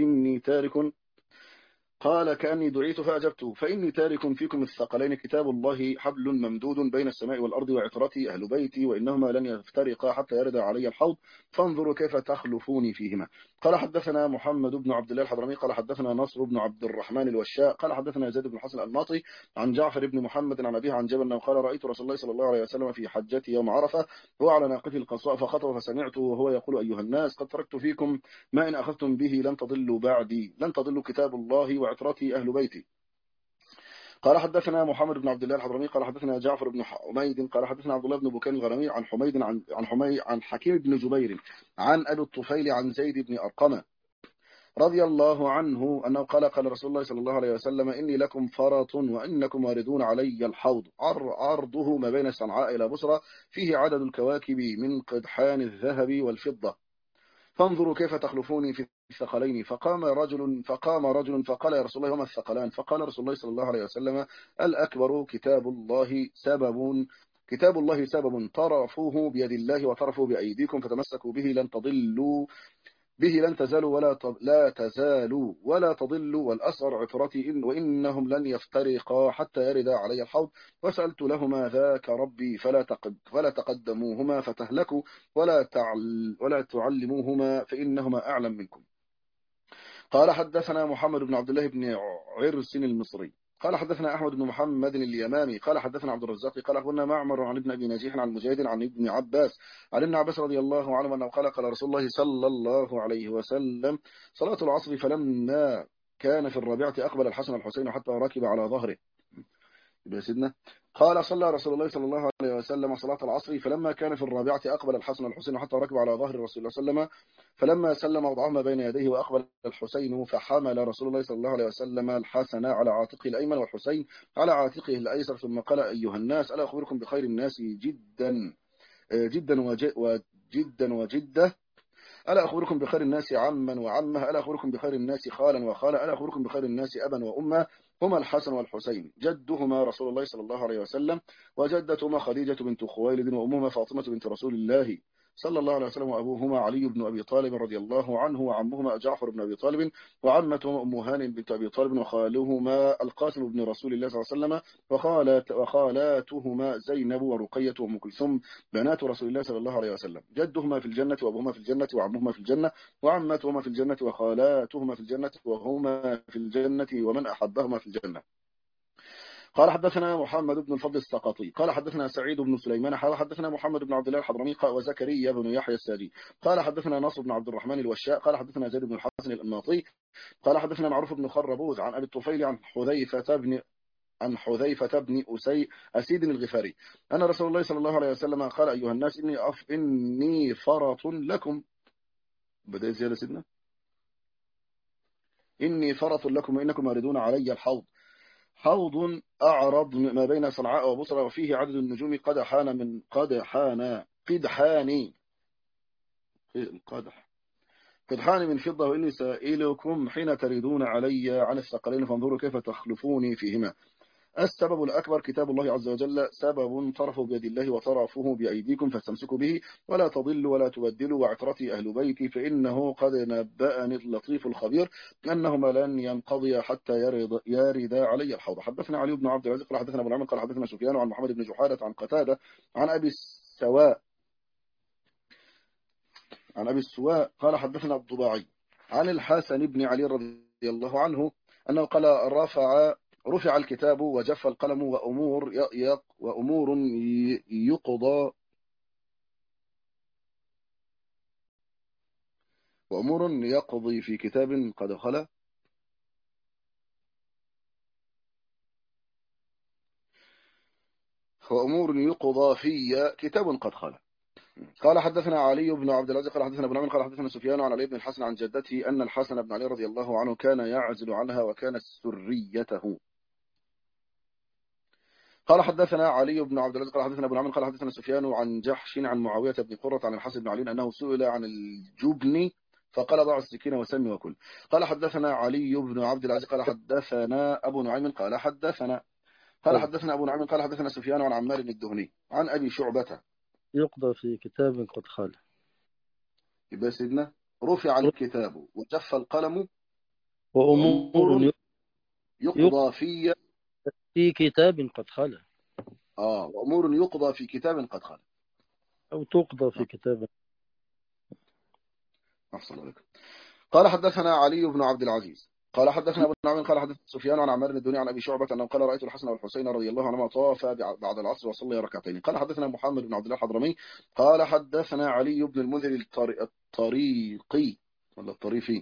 فإني تارك فيكم الثقلين كتاب الله حبل ممدود بين السماء والأرض وعترتي أهل بيتي وإنهما لن يفترقا حتى يرد علي الحوض فانظروا كيف تخلفوني فيهما. قال حدثنا محمد بن عبد الله الحضرمي قال حدثنا نصر بن عبد الرحمن الوشاء قال حدثنا زيد بن الحسن الماطي عن جعفر بن محمد عن أبيه عن جابر أنه قال رأيت رسول الله صلى الله عليه وسلم في حجته يوم عرفة هو على ناقته القصواء فخطب فسمعته وهو يقول أيها الناس قد تركت فيكم ما إن أخذتم به لن تضلوا بعدي لن تضلوا كتاب الله وعترتي أهل بيتي. قال حدثنا محمد بن عبد الله الحضرمي قال حدثنا جعفر بن حميد قال حدثنا عبد الله بن بكير الغرمي عن حميد عن حكيم بن جبير عن أبي الطفيل عن زيد بن أرقم رضي الله عنه أنه قال رسول الله صلى الله عليه وسلم إني لكم فرط وإنكم واردون علي الحوض عرضه ما بين صنعاء إلى بصرى فيه عدد الكواكب من قدحان الذهب والفضة فانظروا كيف تخلفوني في الثقلين. فقام رجل فقال يا رسول الله وما الثقلان. فقال رسول الله صلى الله عليه وسلم الأكبر كتاب الله سبب طرفوه بيد الله وطرفوا بأيديكم فتمسكوا به لن تضلوا به لن تزالوا لا تزالوا ولا تضلوا والأسعر عثرتي وإنهم لن يفترقا حتى يرد علي الحوض وسألت لهما ذاك ربي فلا تقدموهما فتهلكوا ولا تعلموهما فإنهما أعلم منكم. قال حدثنا محمد بن عبد الله بن عرس المصري قال حدثنا أحمد بن محمد اليمامي قال حدثنا عبد الرزاق قال أخبرنا معمر عن ابن أبي نجيح عن مجاهد عن ابن عباس عن ابن عباس رضي الله عنه أنه قال رسول الله صلى الله عليه وسلم صلاة العصر فلما كان في الرابعة أقبل الحسن والحسين حتى ركب على ظهره. يبقى سيدنا قال صلى رسول الله صلى الله عليه وسلم صلاة العصر فلما كان في الرابعة أقبل الحسن والحسين حتى ركب على ظهر رسول الله صلى الله عليه وسلم فلما سلم وضعهما بين يديه وأقبل الحسين فحمل رسول الله صلى الله عليه وسلم الحسن على عاتقه الأيمن والحسين على عاتقه الأيسر ثم قال أيها الناس ألا أخبركم بخير الناس جدا وجدة ألا أخبركم بخير الناس عما وعمه، ألا أخبركم بخير الناس خالا وخالة، ألا أخبركم بخير الناس أبا وأما، هما الحسن والحسين، جدهما رسول الله صلى الله عليه وسلم، وجدتهما خديجة بنت خويلد، وأمهما فاطمة بنت رسول الله صلى الله عليه وسلم، وأبوهما علي بن أبي طالب رضي الله عنه، وعمهما جعفر بن أبي طالب، وعمتهما أم هانئ بنت أبي طالب، وخالهما القاسم بن رسول الله صلى الله عليه وسلم، وخالاتهما زينب ورقية وأم كلثوم بنات رسول الله صلى الله عليه وسلم، جدهما في الجنة، وأبوهما في الجنة، وعمهما في الجنة، وعمتهما في الجنة، وخالاتهما في الجنة، وهما في الجنة، ومن أحبهما في الجنة. قال حدثنا محمد بن الفضل السقطي قال حدثنا سعيد بن سليمان قال حدثنا محمد بن عبد الله الحضرمي وزكريا بن يحيى الساجي قال حدثنا نصر بن عبد الرحمن الوشاء قال حدثنا زيد بن الحسن الأنماطي قال حدثنا معروف بن خربوذ عن أبي الطفيل عن حذيفة بن أسيد الغفاري أن رسول الله صلى الله عليه وسلم قال أيها الناس إني فرط لكم. بدأ زيادة سيدنا، إني فرط لكم وإنكم واردون علي الحوض، حوض أعرض ما بين صنعاء وبصرى، وفيه عدد النجوم قدحان من فضة، وإني سائلكم حين تريدون علي عن الثقلين فانظروا كيف تخلفوني فيهما. السبب الأكبر كتاب الله عز وجل، سبب طرفه بيد الله وطرفه بأيديكم فاستمسكوا به ولا تضلوا ولا تبدلوا، وعترتي أهل بيتي فإنه قد نبأني اللطيف الخبير أنهما لن ينقضي حتى يردا علي الحوض. حدثنا علي بن عبد العزيز قال حدثنا أبو العمل قال حدثنا سفيان عن محمد بن جحادة عن قتادة عن أبي السواء قال حدثنا الضباعي عن الحسن بن علي رضي الله عنه أنه قال رفع الكتاب وجف القلم وأمور يقضي في كتاب قد خلا، وأمور يقضى في كتاب قد خلا. قال حدثنا علي بن عبد العزيز قال حدثنا ابن عمر قال حدثنا سفيان عن علي بن الحسن عن جدته أن الحسن بن علي رضي الله عنه كان يعزل عنها وكانت سريته. قال حدثنا علي بن عبد العزيز قال حدثنا ابن عمر قال حدثنا سفيان عن جحش عن معاوية بن قرة عن الحسن بن علي أنه سئل عن الجبن فقال ضع السكين وسمي وكل. قال حدثنا علي بن عبد العزيز قال حدثنا أبو نعيم قال حدثنا أبو نعيم قال حدثنا سفيان عن عمار بن الدهني عن أبي شعبة. يقضى في كتاب قد خال. يبقى سيدنا رفع الكتاب وجف القلم وأمور يقضى في كتاب قد خلا. وأمور يقضى في كتاب قد خلا، أو تقضى في كتاب. أحسن عليكم. قال حدثنا علي بن عبد العزيز قال حدثنا ابو نعيم قال حدثنا سفيان عن عمار بن الدنيا عن ابي شعبه انه قال رايت الحسن والحسين رضي الله عنهما طافا بعد العصر وصلي ركعتين. قال حدثنا محمد بن عبد الله الحضرمي قال حدثنا علي بن المنذر الطريقي ولا الطريفي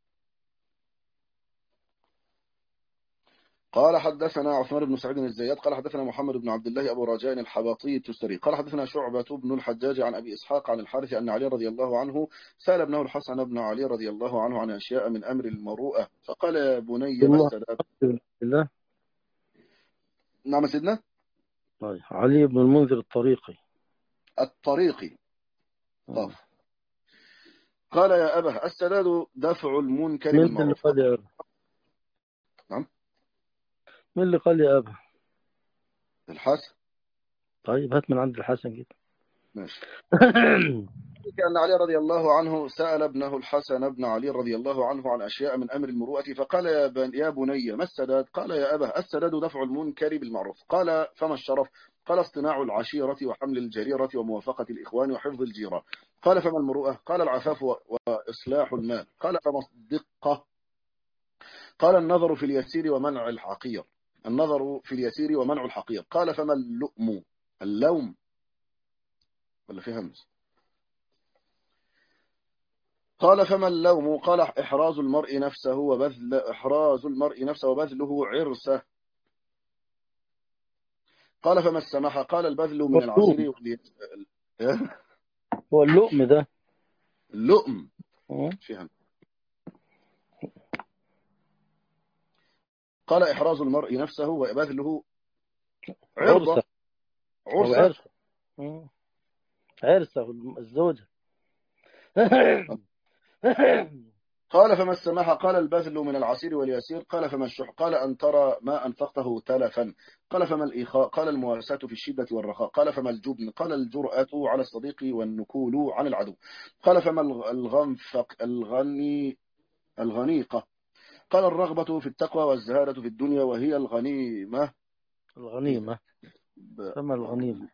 قال حدثنا عثمان بن سعيد الزيات قال حدثنا محمد بن عبد الله أبو رجاء الحباطي التستري قال حدثنا شعبة بن الحجاج عن أبي إسحاق عن الحارث أن علي رضي الله عنه سأل ابنه الحسن بن علي رضي الله عنه عن أشياء من أمر المروءة فقال يا بني ما السداد. الله. نعم سيدنا. طيب. علي بن المنذر الطريقي قال يا أبه السداد دفع المنكر بالمعروف. نعم. من اللي قال يا أبه؟ الحسن. طيب هات من عند الحسن كده. ماشي. كأن علي رضي الله عنه سأل ابنه الحسن بن علي رضي الله عنه عن أشياء من أمر المروءة فقال يا بني ما السداد؟ قال يا أبه السداد دفع المنكر بالمعروف. قال فما الشرف؟ قال اصطناع العشيرة وحمل الجريرة وموافقة الإخوان وحفظ الجيرة. قال فما المروءة؟ قال العفاف وإصلاح المال. قال فما الدقة؟ قال النظر في اليسير ومنع الحقير. قال فما اللوم ولا في همس؟ قال فما اللوم؟ قال إحراز المرء نفسه وبذله عرسه. قال فما السماحة؟ قال البذل من العسير هو اللؤم ده اللؤم فهم. قال إحراز المرء نفسه وبذله عرسه. عرسه الزوجة. قال فما السماحة؟ قال البذل من العسير واليسير. قال فما الشح؟ قال أن ترى ما أنفقته تلفا. قال فما الإيخاء؟ قال المواساة في الشدة والرخاء. قال فما الجبن؟ قال الجرأة على الصديق والنكول عن العدو. قال فما الغنفق الغنيقة؟ قال الرغبة في التقوى والزهادة في الدنيا وهي الغنيمة. إيه ده؟ الغنيمة. فما الغنيمة.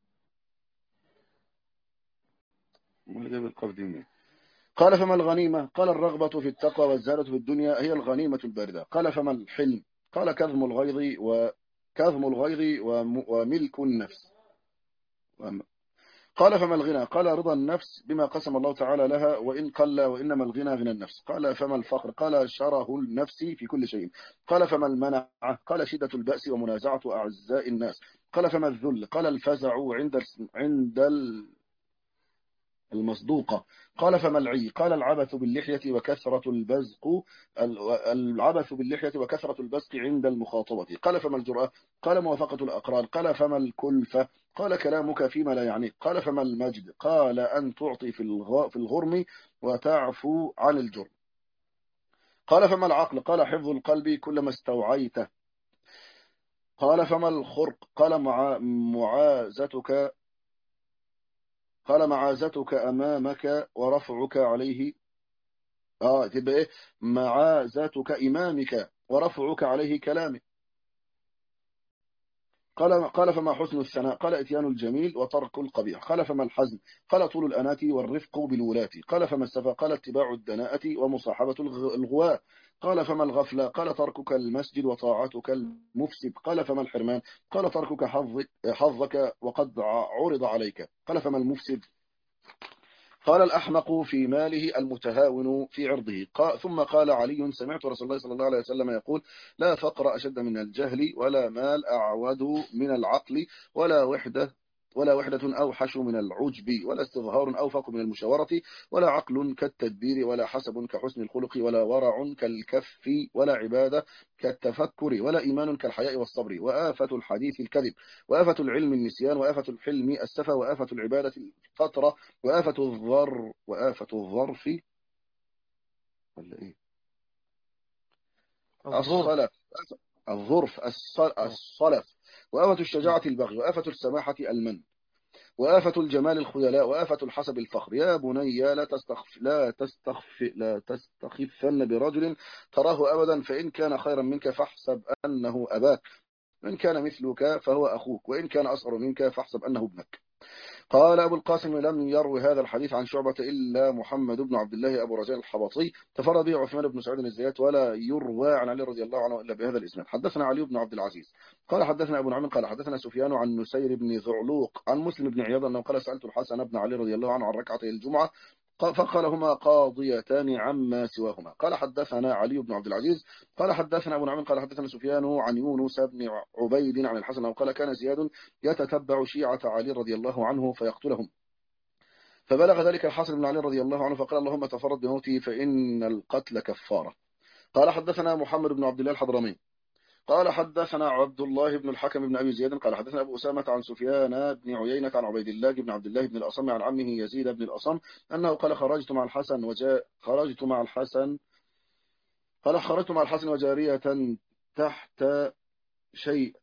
اللي جاب القاف دي منين؟ قال فما الغنيمة؟ قال الرغبة في التقوى والزهادة في الدنيا هي الغنيمة الباردة. قال فما الحلم؟ قال كظم الغيظ وملك النفس. قال فما الغنى؟ قال رضا النفس بما قسم الله تعالى لها وإن قل، وإنما الغنى غنى النفس. قال فما الفقر؟ قال شره النفس في كل شيء. قال فما المنع؟ قال شدة البأس ومنازعة أعزاء الناس. قال فما الذل؟ قال الفزع عند المصدوقة. قال فما العي؟ قال العبث باللحية وكثرة البزق. العبث باللحية وكثرة البزق عند المخاطبة. قال فما الجرأة؟ قال موافقة الأقران. قال فما الكلفة؟ قال كلامك فيما لا يعنيك. قال فما المجد؟ قال أن تعطي في الغرم وتعفو عن الجرم. قال فما العقل؟ قال حفظ القلب كلما استوعيته. قال فما الخرق؟ قال معازتك أمامك ورفعك عليه. تبقى ايه؟ معازتك إمامك ورفعك عليه كلامك. قال فما حسن الثناء؟ قال اتيان الجميل وترك القبيح. قال فما الحزن؟ قال طول الأنات والرفق بالولاة. قال فما السفة؟ قال اتباع الدناءة ومصاحبة الغواة. قال فما الغفلة؟ قال تركك المسجد وطاعتك المفسد. قال فما الحرمان؟ قال تركك حظك وقد عرض عليك. قال فما المفسد؟ قال الأحمق في ماله المتهاون في عرضه. ثم قال علي سمعت رسول الله صلى الله عليه وسلم يقول لا فقر أشد من الجهل ولا مال أعود من العقل ولا وحدة أوحش من العجب ولا استظهار أوفق من المشاورة ولا عقل كالتدبير ولا حسب كحسن الخلق ولا ورع كالكف ولا عبادة كالتفكر ولا إيمان كالحياء والصبر. وآفة الحديث الكذب وآفة العلم النسيان وآفة الحلم السفة وآفة العبادة الفترة وآفة الظرف ولا إيه؟ الظرف. الظرف الصلف وآفة الشجاعة البغي وآفة السماحة المن وآفة الجمال الخيلاء وآفة الحسب الفخر. يا بني لا تستخفن برجل تراه أبدا فإن كان خيرا منك فاحسب أنه أباك وإن كان مثلك فهو أخوك وإن كان أصغر منك فاحسب أنه ابنك. قال أبو القاسم لم يروي هذا الحديث عن شعبة إلا محمد بن عبد الله أبو رجاء الحبطي تفرد به عثمان بن سعيد الزيات ولا يروى عن علي رضي الله عنه إلا بهذا الإسناد. حدثنا علي بن عبد العزيز قال حدثنا أبو نعيم قال حدثنا سفيان عن نسير بن ذعلوق عن مسلم بن عياض أنه قال سألت الحسن بن علي رضي الله عنه عن ركعتي الجمعة فقال هما قاضيتان عما سواهما. قال حدثنا علي بن عبد العزيز قال حدثنا أبو نعيم قال حدثنا سفيان عن يونس بن عبيد عن الحسن قال كان زياد يتتبع شيعة علي رضي الله عنه فيقتلهم فبلغ ذلك الحسن بن علي رضي الله عنه فقال اللهم تفرد بموته فإن القتل كفارة. قال حدثنا محمد بن عبد الله الحضرمي قال حدثنا عبد الله بن الحكم بن أبي زياد قال حدثنا أبو أسامة عن سفيان بن عيينة عن عبيد الله بن عبد الله بن الأصم عن عمه يزيد بن الأصم أنه قال خرجت مع الحسن وجارية تحت شيء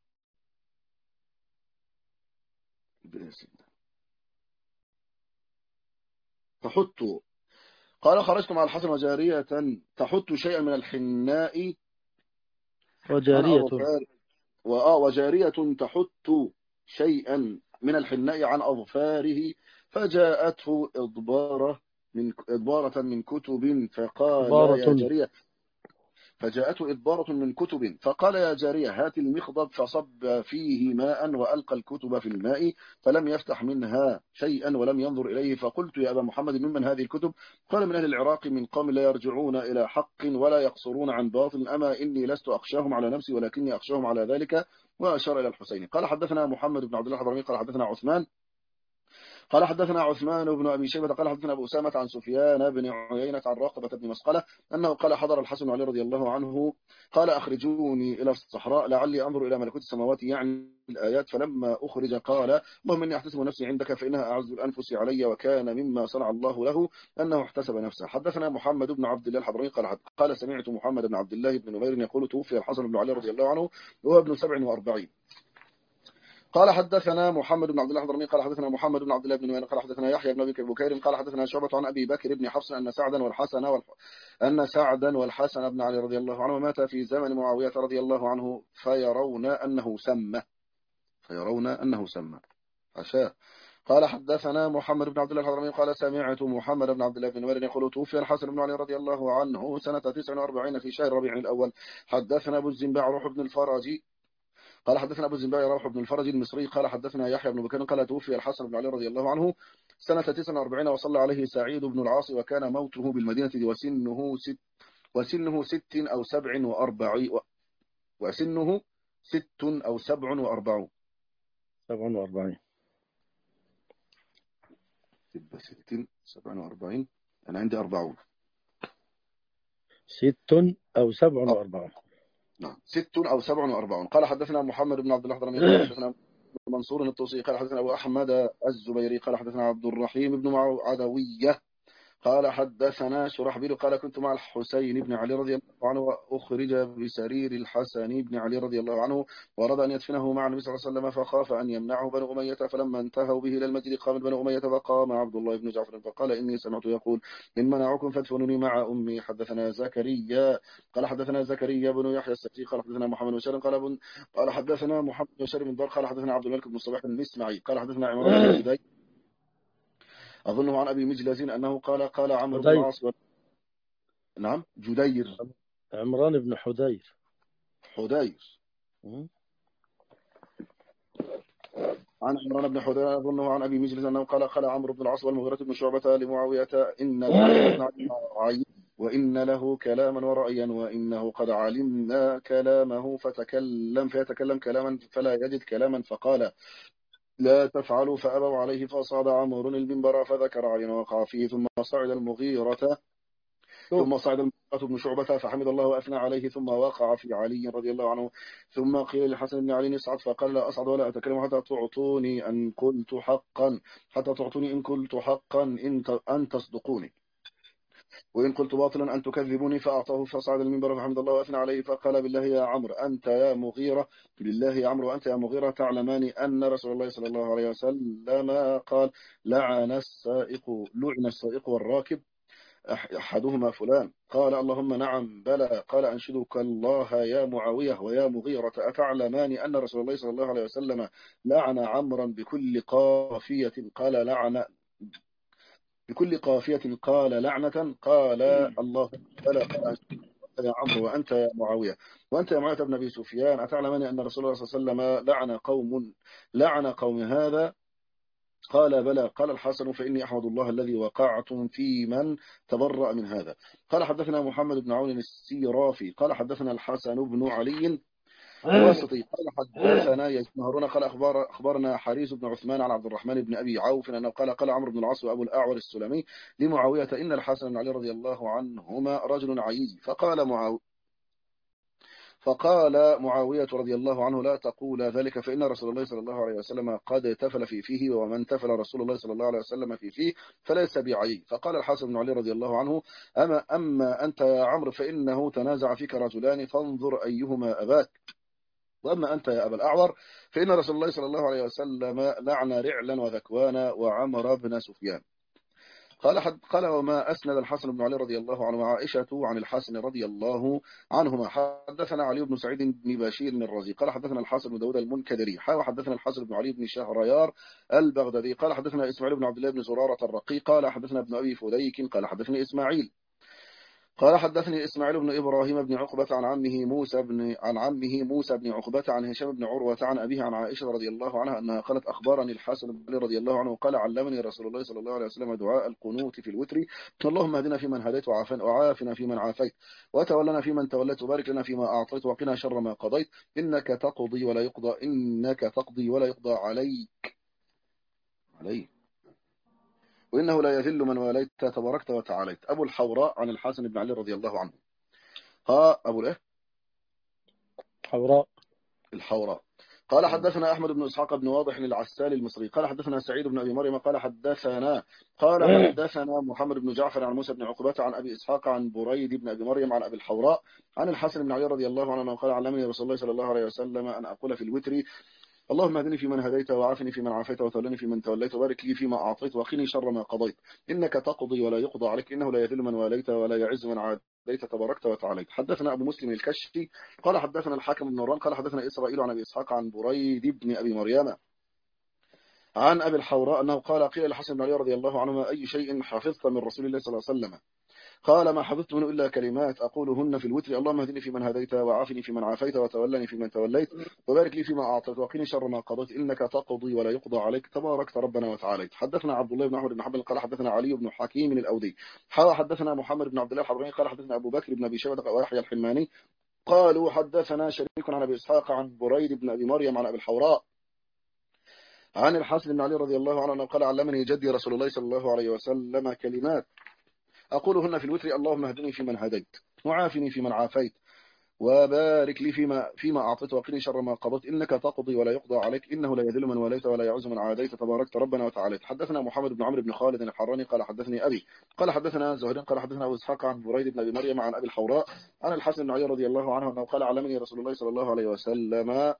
تحط. قال خرجت مع الحسن وجارية تحط شيئا من الحناء عن وجارية. أظفار وجارية تحط شيئا من الحناء عن أظفاره فجاءته إضبارة من كتب فقال يا عبارة. جارية فجاءته إدبارة من كتب فقال يا جارية هات المخضب فصب فيه ماء وألقى الكتب في الماء فلم يفتح منها شيئا ولم ينظر إليه. فقلت يا أبا محمد ممن هذه الكتب؟ قال من أهل العراق من قوم لا يرجعون إلى حق ولا يقصرون عن باطل أما إني لست أخشاهم على نفسي ولكني أخشاهم على ذلك. وأشار إلى الحسين. قال حدثنا محمد بن عبد الله الحضرمي قال حدثنا عثمان قال حدثنا عثمان بن أبي شيبة قال حدثنا أبو أسامة عن سفيان بن عيينة عن راقبة بن مسقلة أنه قال حضر الحسن بن علي رضي الله عنه قال أخرجوني إلى الصحراء لعلي أنظر إلى ملكوت السماوات يعني الآيات، فلما أخرج قال اللهم إني أحتسب نفسي عندك فإنها أعز الأنفس علي، وكان مما صنع الله له أنه احتسب نفسه. حدثنا محمد بن عبد الله الحضرمي قال سمعت محمد بن عبد الله بن نمير يقول توفي الحسن بن علي رضي الله عنه وهو ابن 47. قال حدثنا محمد بن عبد الله الحضرمي قال حدثنا محمد بن عبد الله بن نمير قال حدثنا يحيى بن ابي بكير قال حدثنا شعبة عن ابي بكر بن حفص ان سعدا والحسن بن علي رضي الله عنه مات في زمن معاوية رضي الله عنه فيرون انه سمى عشاء. قال حدثنا محمد بن عبد الله الحضرمي قال سمعت محمد بن عبد الله بن نمير يقول توفي الحسن بن علي رضي الله عنه سنة 49 في شهر ربيع الأول. حدثنا أبو الزنباع روح بن الفرج قال حدثنا أبو الزنباع روح بن الفرج المصري قال حدثنا يحيى بن بكير قال توفي الحسن بن علي رضي الله عنه سنة 49 وصلى عليه سعيد بن العاص وكان موته بالمدينة وسنه ست أو سبع وأربعين وسنه ست أو سبع وأربعون 47. تبقى 47. أنا عندي 40. 6 أو 47. نعم 6 أو 47. قال حدثنا محمد بن عبد الله الحضرمي قال حدثنا منصور الطوسي قال حدثنا أبو أحمد الزبيري قال حدثنا عبد الرحيم بن عدوية قال حدثنا شرحبيل قال كنت مع الحسين بن علي رضي الله عنه وأخرج بسرير الحسن بن علي رضي الله عنه وأراد أن يدفنه مع النبي صلى الله عليه وسلم فخاف أن يمنعه بنو أمية، فلما انتهوا به إلى المسجد قام بنو أمية فقام عبد الله بن جعفر فقال إني سمعت يقول إن منعكم فادفنوني مع أمي. حدثنا زكريا قال حدثنا زكريا بن يحيى السبتي قال حدثنا محمد بن بشار قال حدثنا محمد بن بشار بن قال حدثنا عبد الملك بن الصباح المسمعي قال حدثنا عمران بن جدي أظنه عن أبي مجلز أنه قال عمرو بن حدير. العاص نعم جدير. عمران بن حدير. عن عمران بن حدير أظنه عن أبي مجلس أنه قال عمرو بن العاص والمغيرة بن شعبة لمعاوية إن الحسن بن علي عين وإن له كلاما ورأيا وإنه قد علمنا كلامه فيتكلم كلاما فلا يجد كلاما، فقال لا تفعلوا فأبوا عليه، فصعد عمرو المنبر فذكر علينا وقع فيه ثم صعد المغيرة بن شعبة فحمد الله وأثنى عليه ثم وقع في علي رضي الله عنه. ثم قيل للحسن بن علي اصعد فقال لا أصعد ولا أتكلم حتى تعطوني إن قلت حقا أن تصدقوني، وإن قلت باطلا أن تكذبوني. فأعطاه فصعد المنبر فحمد الله وأثنى عليه فقال بالله يا عمرو وأنت يا مغيرة تعلمان أن رسول الله صلى الله عليه وسلم قال لعن السائق والراكب أحدهما فلان. قال اللهم نعم بلى. قال أنشدك الله يا معاوية ويا مغيرة أتعلمان أن رسول الله صلى الله عليه وسلم لعن عمرا بكل قافية قال لعنة. قال الله بلى. قال أنشدك يا عمرو وأنت يا معاوية بن أبي سفيان أتعلمان أن رسول الله صلى الله عليه وسلم لعن قوم هذا. قال بلى. قال الحسن فإني أحمد الله الذي وقعتم في من تبرأ من هذا. قال حدثنا محمد بن عون السيرافي قال حدثنا الحسن بن علي الواسطي قال حدثنا يزيد بن هارون قال أخبرنا حريز بن عثمان عن عبد الرحمن بن أبي عوف أنه قال عمرو بن العاص وأبو الأعور السلمي لمعاوية إن الحسن بن علي رضي الله عنهما رجل عيي. فقال معاوية رضي الله عنه لا تقول ذلك فإن رسول الله صلى الله عليه وسلم قد تفل في فيه، ومن تفل رسول الله صلى الله عليه وسلم في فيه فليس بعيي. فقال الحسن بن علي رضي الله عنه أما أنت يا عمرو فإنه تنازع فيك رجلان فانظر أيهما أباك، وأما أنت يا أبا الأعور فإن رسول الله صلى الله عليه وسلم لعن رعلا وذكوان وعمر بن سفيان. قال وما أسند الحسن بن علي رضي الله عنه وعائشة عن الحسن رضي الله عنهما. حدثنا علي بن سعيد بن بشير الرازي قال حدثنا الحسن بن داود المنكدري وحدثنا الحسن بن علي بن شهريار البغدادي قال حدثنا إسماعيل بن عبد الله بن زرارة الرقي قال حدثنا ابن أبي فديك قال حدثني إسماعيل بن إبراهيم بن عقبة عن عمه موسى بن عقبة عن هشام بن عروة عن أبيه عن عائشة رضي الله عنها أنها قالت أخبرني الحسن بن علي رضي الله عنه قال علمني رسول الله صلى الله عليه وسلم دعاء القنوت في الوتر اللهم اهدنا فيمن هديت وعافنا فيمن عافيت وتولنا فيمن توليت وبارك لنا فيما أعطيت وقنا شر ما قضيت إنك تقضي ولا يقضى عليك. وإنه لا يذل من واليت تباركت وتعاليت. أبو الحوراء عن الحسن بن علي رضي الله عنه. أبو الإيه؟ حوراء. الحوراء. قال حدثنا أحمد بن إسحاق بن واضح العسال المصري قال حدثنا سعيد بن أبي مريم قال حدثنا محمد بن جعفر عن موسى بن عقبة عن أبي إسحاق عن بريد بن أبي مريم عن أبي الحوراء عن الحسن بن علي رضي الله عنه قال علمني رسول الله صلى الله عليه وسلم أن أقول في الوتر: اللهم اهدني فيمن هديت وعافني فيمن عافيت وتولني فيمن توليت وبارك لي فيما أعطيت وقني شر ما قضيت إنك تقضي ولا يقضى عليك إنه لا يذل من واليت ولا يعز من عاديت تباركت وتعاليت. حدثنا أبو مسلم الكشفي قال حدثنا الحاكم بن نوران قال حدثنا إسرائيل عن أبي إسحاق عن بريد بن أبي مريم عن أبي الحوراء أنه قال قيل للحسن بن علي رضي الله عنهما: أي شيء حفظت من رسول الله صلى الله عليه وسلم؟ قال: ما حفظت منه إلا كلمات أقولهن في الوتر: اللهم اهدني فيمن هديت وعافني فيمن عافيت وتولني فيمن توليت وبارك لي فيما أعطيت وقني شر ما قضيت إنك تقضي ولا يقضى عليك تباركت ربنا وتعاليت. حدثنا عبد الله بن أحمد بن حنبل قال حدثنا علي بن حكيم الأودي حدثنا محمد بن عبد الله الحضرمي قال حدثنا أبو بكر بن أبي شيبة ويحيى الحلماني قالوا حدثنا شريك عن أبي إسحاق عن بريد بن أبي مريم عن أبي الحوراء عن الحسن بن علي رضي الله عنه قال علمني جدي رسول الله صلى الله عليه وسلم كلمات أقولهن في الوتر: اللهم اهدني فيمن هديت وعافني فيمن عافيت وبارك لي فيما أعطيت وقني شر ما قضيت إنك تقضي ولا يقضى عليك إنه لا يذل من واليت ولا يعز من عاديت تباركت ربنا وتعاليت. حدثنا محمد بن عمرو بن خالد الحراني قال حدثني أبي قال حدثنا زهير قال حدثنا أبو إسحاق عن بريد بن أبي مريم عن أبي الحوراء عن الحسن بن علي رضي الله عنه أنه قال علمني رسول الله صلى الله عليه وسلم: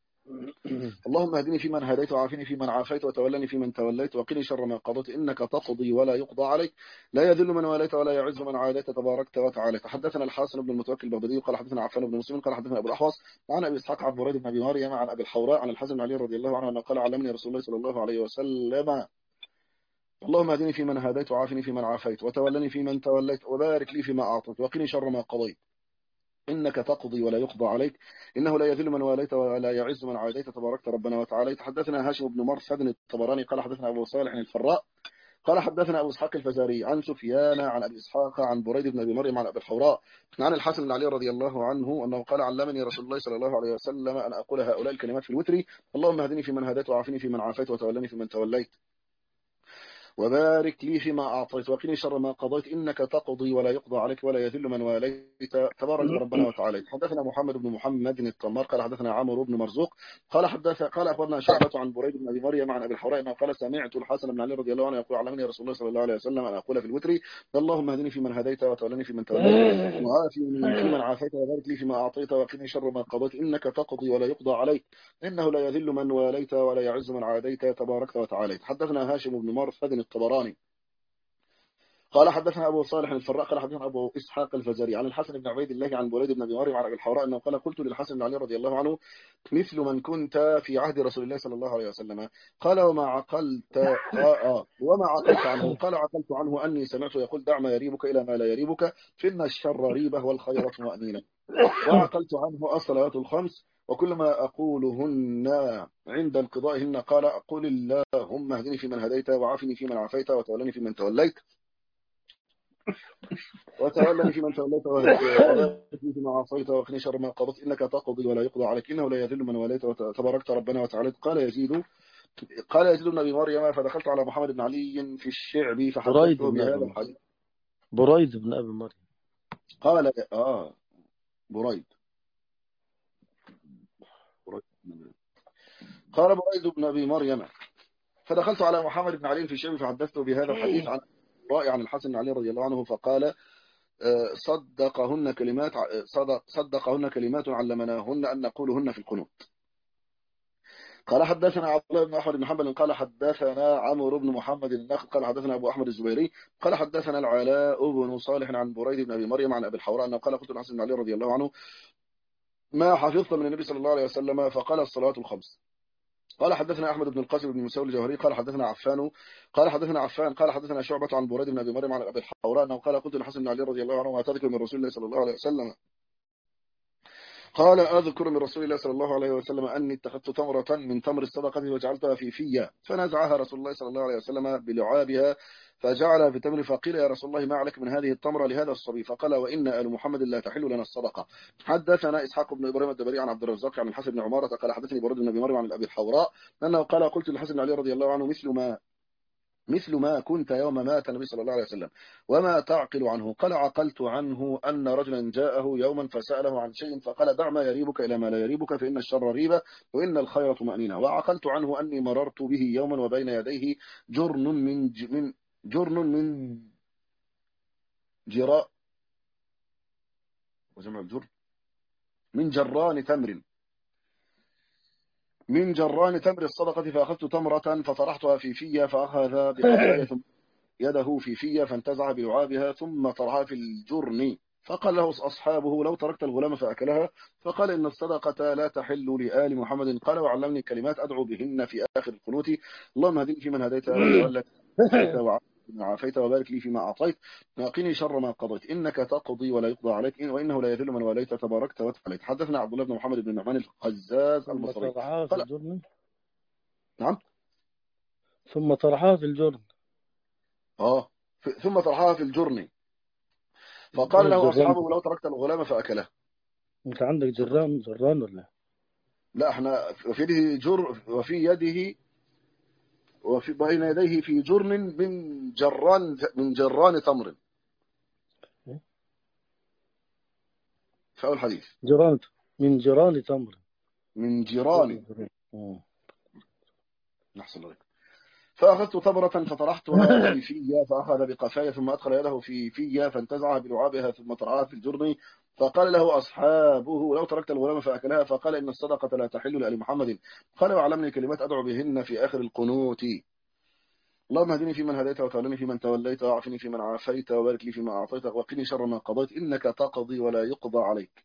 اللهم اهدني فيمن هديت وعافني فيمن عافيت وتولني فيمن توليت وقني شر ما قضيت إنك تقضي ولا يقضى عليك لا يذل من واليت ولا يعز من عاديت تباركت وتعاليت. حدثنا الحسن بن المتوكل البغدادي قال حدثنا عفان بن مسلم قال حدثنا أبو الأحوص عن أبي إسحاق عن بريد بن أبي مريم عن أبي الحوراء عن الحسن بن علي رضي الله عنه أنه قال علمني رسول الله صلى الله عليه وسلم: اللهم اهدني فيمن هديت وعافني فيمن عافيت وتولني فيمن توليت وبارك لي فيما أعطيت وقني شر ما قضيت إنك تقضي ولا يقضى عليك إنه لا يذل من واليت ولا يعز من عاديت تباركت ربنا وتعاليت. حدثنا هاشم بن مرثد الطبراني قال حدثنا أبو صالح الفراء قال حدثنا أبو إسحاق الفزاري عن سفيان عن أبي إسحاق عن بريد بن أبي مريم عن أبي الحوراء عن الحسن بن علي رضي الله عنه أنه قال علمني رسول الله صلى الله عليه وسلم أن أقول هؤلاء الكلمات في الوتر: اللهم اهدني فيمن هديت وعافني فيمن عافيت وتولني فيمن توليت وبارك لي فيما أعطيت وقني شر ما قضيت إنك تقضي ولا يقضى عليك ولا يذل من واليت تبارك ربنا وتعالى. حدثنا محمد بن محمد الطمار قال حدثنا عمرو بن مرزوق قال أخبرنا شعبة عن بريد بن أبي مريم عن أبي الحوراء أنه قال سمعت الحسن بن علي رضي الله عنه يقول علمني رسول الله صلى الله عليه وسلم أن أقول في الوتر: اللهم اهدني فيمن هديت وتولني فيمن توليت وعافني فيمن عافيت وبارك لي فيما أعطيت وقني شر ما قضيت إنك تقضي ولا يقضى عليك إنه لا يذل من واليت ولا يعز من عاديت تباركت وتعاليت. حدثنا هاشم بن مرثد الطبراني قال حدثنا أبو صالح الفراء قال حدثنا أبو إسحاق الفزاري عن الحسن بن عبيد الله عن بريد بن أبي مريم عن أبي الحوراء أنه قال قلت للحسن بن علي رضي الله عنه مثل من كنت في عهد رسول الله صلى الله عليه وسلم. قال وما عقلت عنه؟ قال عقلت عنه أني سمعت يقول دع ما يريبك إلى ما لا يريبك فإن الشر ريبة والخير طمأنينة. وعقلت عنه الصلوات الخمس وكل ما أقولهن عند انقضائهن قال قل اللهم اهدني فيمن هديت وعافني فيمن عافيت وتولني فيمن توليت وبارك لي فيما عصيت وقني شر ما قضيت إنك تقضي ولا يقضى عليك إنه لا يذل من واليت تباركت ربنا وتعالى. قال يزيد بن أبي مريم فدخلت على محمد بن علي في الشعب بريد فحدثته بن أبي بهذا مريم. الحديث. بريد بن أبي مريم. قال بريد قال بريد بن أبي مريم فدخلت على محمد بن علي في الشعب فحدثته بهذا الحديث عن رائع عن الحسن بن علي رضي الله عنه فقال صدقهن كلمات علمناهن أن نقولهن في القنوت. قال حدثنا عبد الله بن أحمد بن حنبل قال حدثنا عمرو بن محمد النخل قال حدثنا أبو أحمد الزبيري قال حدثنا العلاء بن صالح عن بريد بن أبي مريم عن أبي الحوراء أنه قال قلت الحسن بن علي رضي الله عنه ما حفظت من النبي صلى الله عليه وسلم؟ فقال الصلاة الخمس. قال حدثنا أحمد بن القاسم بن مساوي الجوهري قال حدثنا عفان قال حدثنا شعبة عن بريد بن أبي مريم عن أبي الحوراء أنه قال قلت الحسن بن علي رضي الله عنه ما تذكر من رسول الله صلى الله عليه وسلم؟ قال أذكر من رسول الله صلى الله عليه وسلم أني اتخذت تمرة من تمر الصدقة وجعلتها في فيا فنزعها رسول الله صلى الله عليه وسلم بلعابها فجعلها في تمر فقيل يا رسول الله ما عليك من هذه التمرة لهذا الصبي؟ فقال وإن آل محمد لا تحل لنا الصدقة. حدثنا إسحاق بن إبراهيم الدبري عن عبد الرزاق عن الحسن بن عمارة قال حدثني برد بن أبي مريم عن أبي الحوراء أنه قال قلت للحسن بن علي رضي الله عنه مثل ما مثل ما كنت يوم مات النبي صلى الله عليه وسلم، وما تعقل عنه؟ قال عقلت عنه أن رجلا جاءه يوما فسأله عن شيء فقال دع ما يريبك إلى ما لا يريبك فإن الشر ريبة وإن الخير طمأنينة. وعقلت عنه أني مررت به يوما وبين يديه جرن من جرن من جراء، وجمع الجرن من جران تمر، من جران تمر الصدقة، فأخذت تمرة فطرحتها في فأخذ بقفايا ثم يده في فانتزع بلعابها ثم طرحها في الجرن. فقال له أصحابه لو تركت الغلام فأكلها؟ فقال إن الصدقة لا تحل لآل محمد. قال وعلمني كلمات أدعو بهن في آخر القنوت: اللهم هدني فيمن هديت وتولى فيمن عافيت وبارك لي فيما أعطيت وقني شر ما قضيت إنك تقضي ولا يقضى عليك وإنه لا يذل من واليت تباركت وتعاليت. حدثنا عبد الله بن محمد بن النعمان القزاز ثم البصري طرحها في قال الجرن. نعم ثم طرحها في الجرن. ثم طرحها في الجرن. فقال ايه له الجران؟ أصحابه لو تركت الغلام فأكله. انت عندك جران ولا إيه؟ لا احنا في يده وفي يده وفي بين يديه في جرن من جران تمر في أول حديث. جران، من جران تمر. من جيران. آه. نحصل لك. فأخذت تمرة فطرحتها فأخذ بقفايا ثم أدخل يده في فانتزعها بلعابها ثم طرحها في الجرن. فقال له أصحابه لو تركت الغلام فأكلها؟ فقال إن الصدقة لا تحل لآل محمد. قال وعلمني كلمات أدعو بهن في آخر القنوت: اللهم اهدني فيمن هديت وتولني فيمن توليت وعافني فيمن عافيت وبارك لي فيما أعطيت وقني شر ما قضيت إنك تقضي ولا يقضى عليك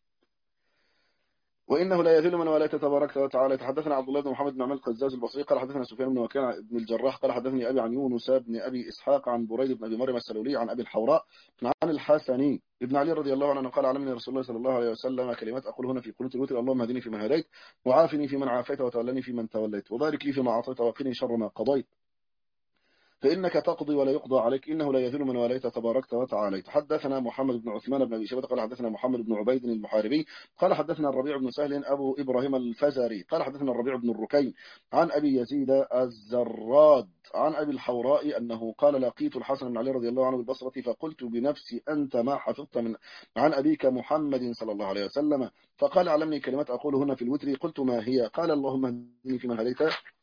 وإنه لا يذل من واليت تباركت وتعالى. حدثنا عبد الله بن محمد بن عمال القزاز البصري قال حدثنا سفيان بن وكيع بن الجراح قال حدثني أبي عن يونس بن أبي إسحاق عن بريد بن أبي مريم السلولي عن أبي الحوراء عن الحسني ابن علي رضي الله عنه قال علمني رسول الله صلى الله عليه وسلم كلمات أقول هنا في قنوت الوتر: اللهم اهدني فيمن هديت وعافني فيمن عافيت وتولني فيمن توليت وبارك لي فيما أعطيت وقني شر ما قضيت فإنك تقضي ولا يقضى عليك إنه لا يذل من واليت تباركت وتعاليت. حدثنا محمد بن عثمان بن أبي شيبة قال حدثنا محمد بن عبيد المحاربي قال حدثنا الربيع بن سهل أبو إبراهيم الفزاري قال حدثنا الربيع بن الركين عن أبي يزيد الزراد عن أبي الحوراء أنه قال لقيت الحسن بن علي رضي الله عنه بالبصرة فقلت بنفسي أنت ما حفظت من عن أبيك محمد صلى الله عليه وسلم. فقال علمني كلمات أقولهن في الوتر. قلت ما هي؟ قال اللهم اهدني فيمن هديت